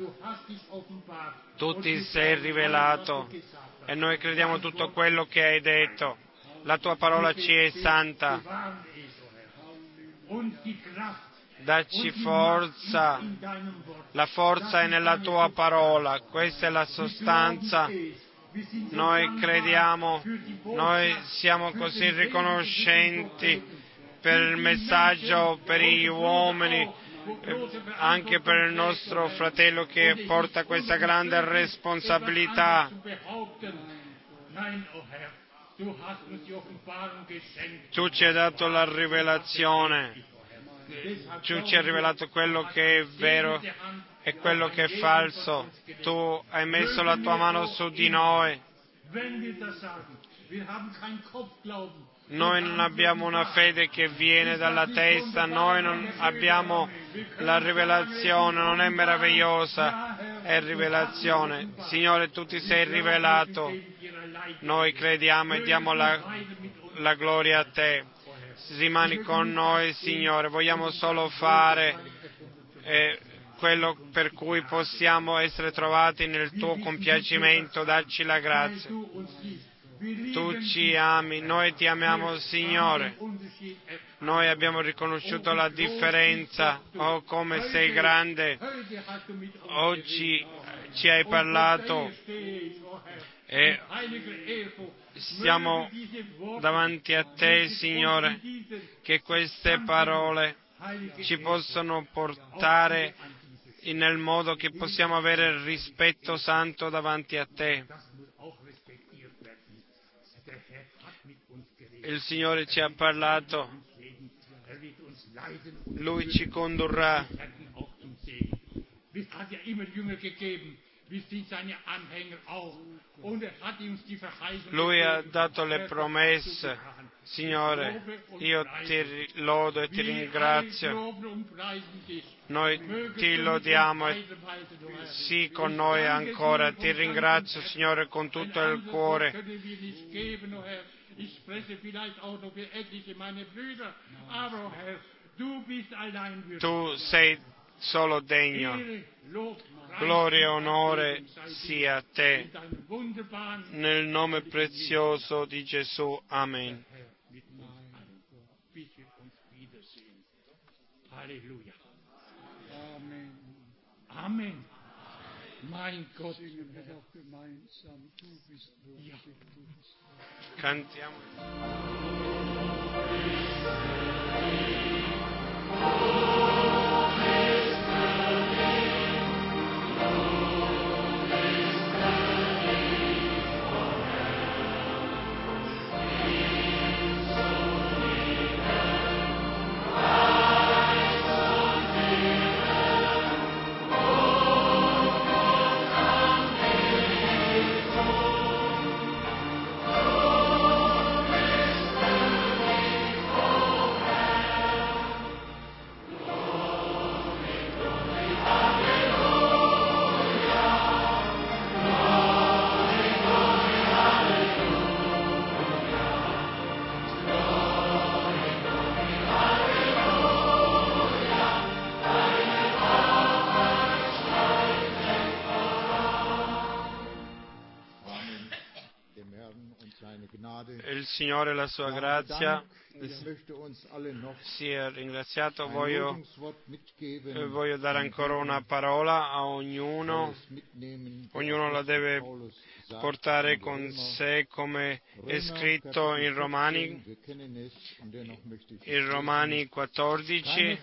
Speaker 1: Tu ti sei rivelato e noi crediamo tutto quello che hai detto. La tua parola ci è santa. Dacci forza. La forza è nella tua parola. Questa è la sostanza. Noi crediamo, noi siamo così riconoscenti per il messaggio, per gli uomini, anche per il nostro fratello che porta questa grande responsabilità. Tu ci hai dato la rivelazione, tu ci hai rivelato quello che è vero e quello che è falso. Tu hai messo la tua mano su di noi. Noi non abbiamo una fede che viene dalla testa, noi non abbiamo la rivelazione, non è meravigliosa, è rivelazione. Signore, tu ti sei rivelato, noi crediamo e diamo la gloria a te. Rimani con noi, Signore, vogliamo solo fare quello per cui possiamo essere trovati nel tuo compiacimento, dacci la grazia. Tu ci ami, noi ti amiamo, Signore. Noi abbiamo riconosciuto la differenza. Oh, come sei grande. Oggi ci hai parlato e siamo davanti a te, Signore, che queste parole ci possono portare nel modo che possiamo avere il rispetto santo davanti a te. Il Signore ci ha parlato, Lui ci condurrà. Lui ha dato le promesse. Signore, io ti lodo e ti ringrazio. Noi ti lodiamo e sii con noi ancora. Ti ringrazio, Signore, con tutto il cuore. Tu sei solo degno. Gloria e onore sia a te. Nel nome prezioso di Gesù. Amen.
Speaker 3: Halleluja. Amen. Amen. Mein Gott. Ja.
Speaker 1: Cantiamo. il Signore e la sua grazia sia ringraziato. Voglio dare ancora una parola a ognuno. Ognuno la deve portare con sé, come è scritto in Romani 14.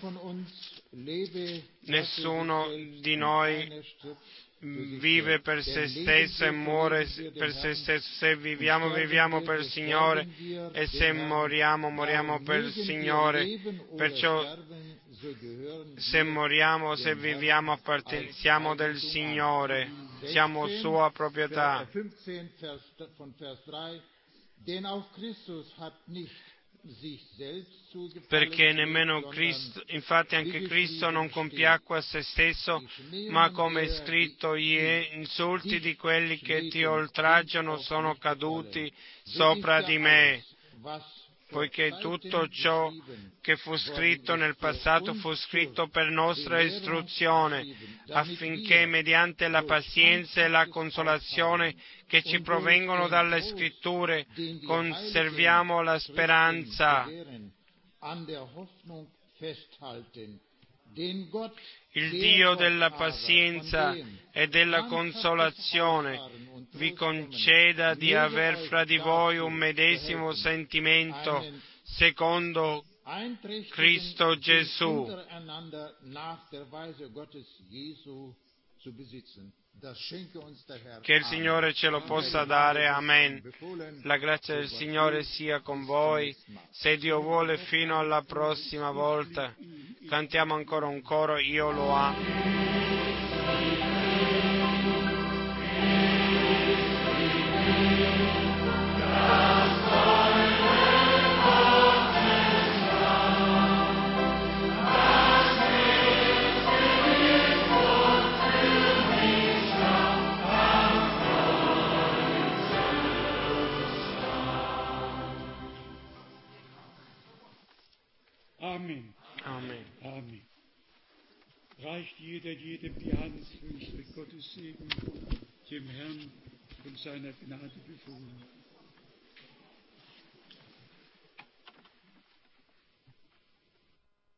Speaker 1: Nessuno di noi vive per se stesso e muore per se stesso. Se viviamo, viviamo per il Signore, e se moriamo, moriamo per il Signore. Perciò se moriamo, se viviamo, siamo del Signore, siamo sua proprietà. Perché nemmeno Cristo, infatti anche Cristo non compiacque a se stesso, ma come è scritto: gli insulti di quelli che ti oltraggiano sono caduti sopra di me. Poiché tutto ciò che fu scritto nel passato fu scritto per nostra istruzione, affinché mediante la pazienza e la consolazione che ci provengono dalle Scritture conserviamo la speranza. Il Dio della pazienza e della consolazione vi conceda di aver fra di voi un medesimo sentimento secondo Cristo Gesù. Che il Signore ce lo possa dare. Amen. La grazia del Signore sia con voi. Se Dio vuole, fino alla prossima volta. Cantiamo ancora un coro: Io lo amo.
Speaker 3: Amen.
Speaker 1: Amen.
Speaker 3: Amen. Reicht jeder jedem die Hand, wünscht Gottes Segen, dem Herrn und seiner Gnade befohlen.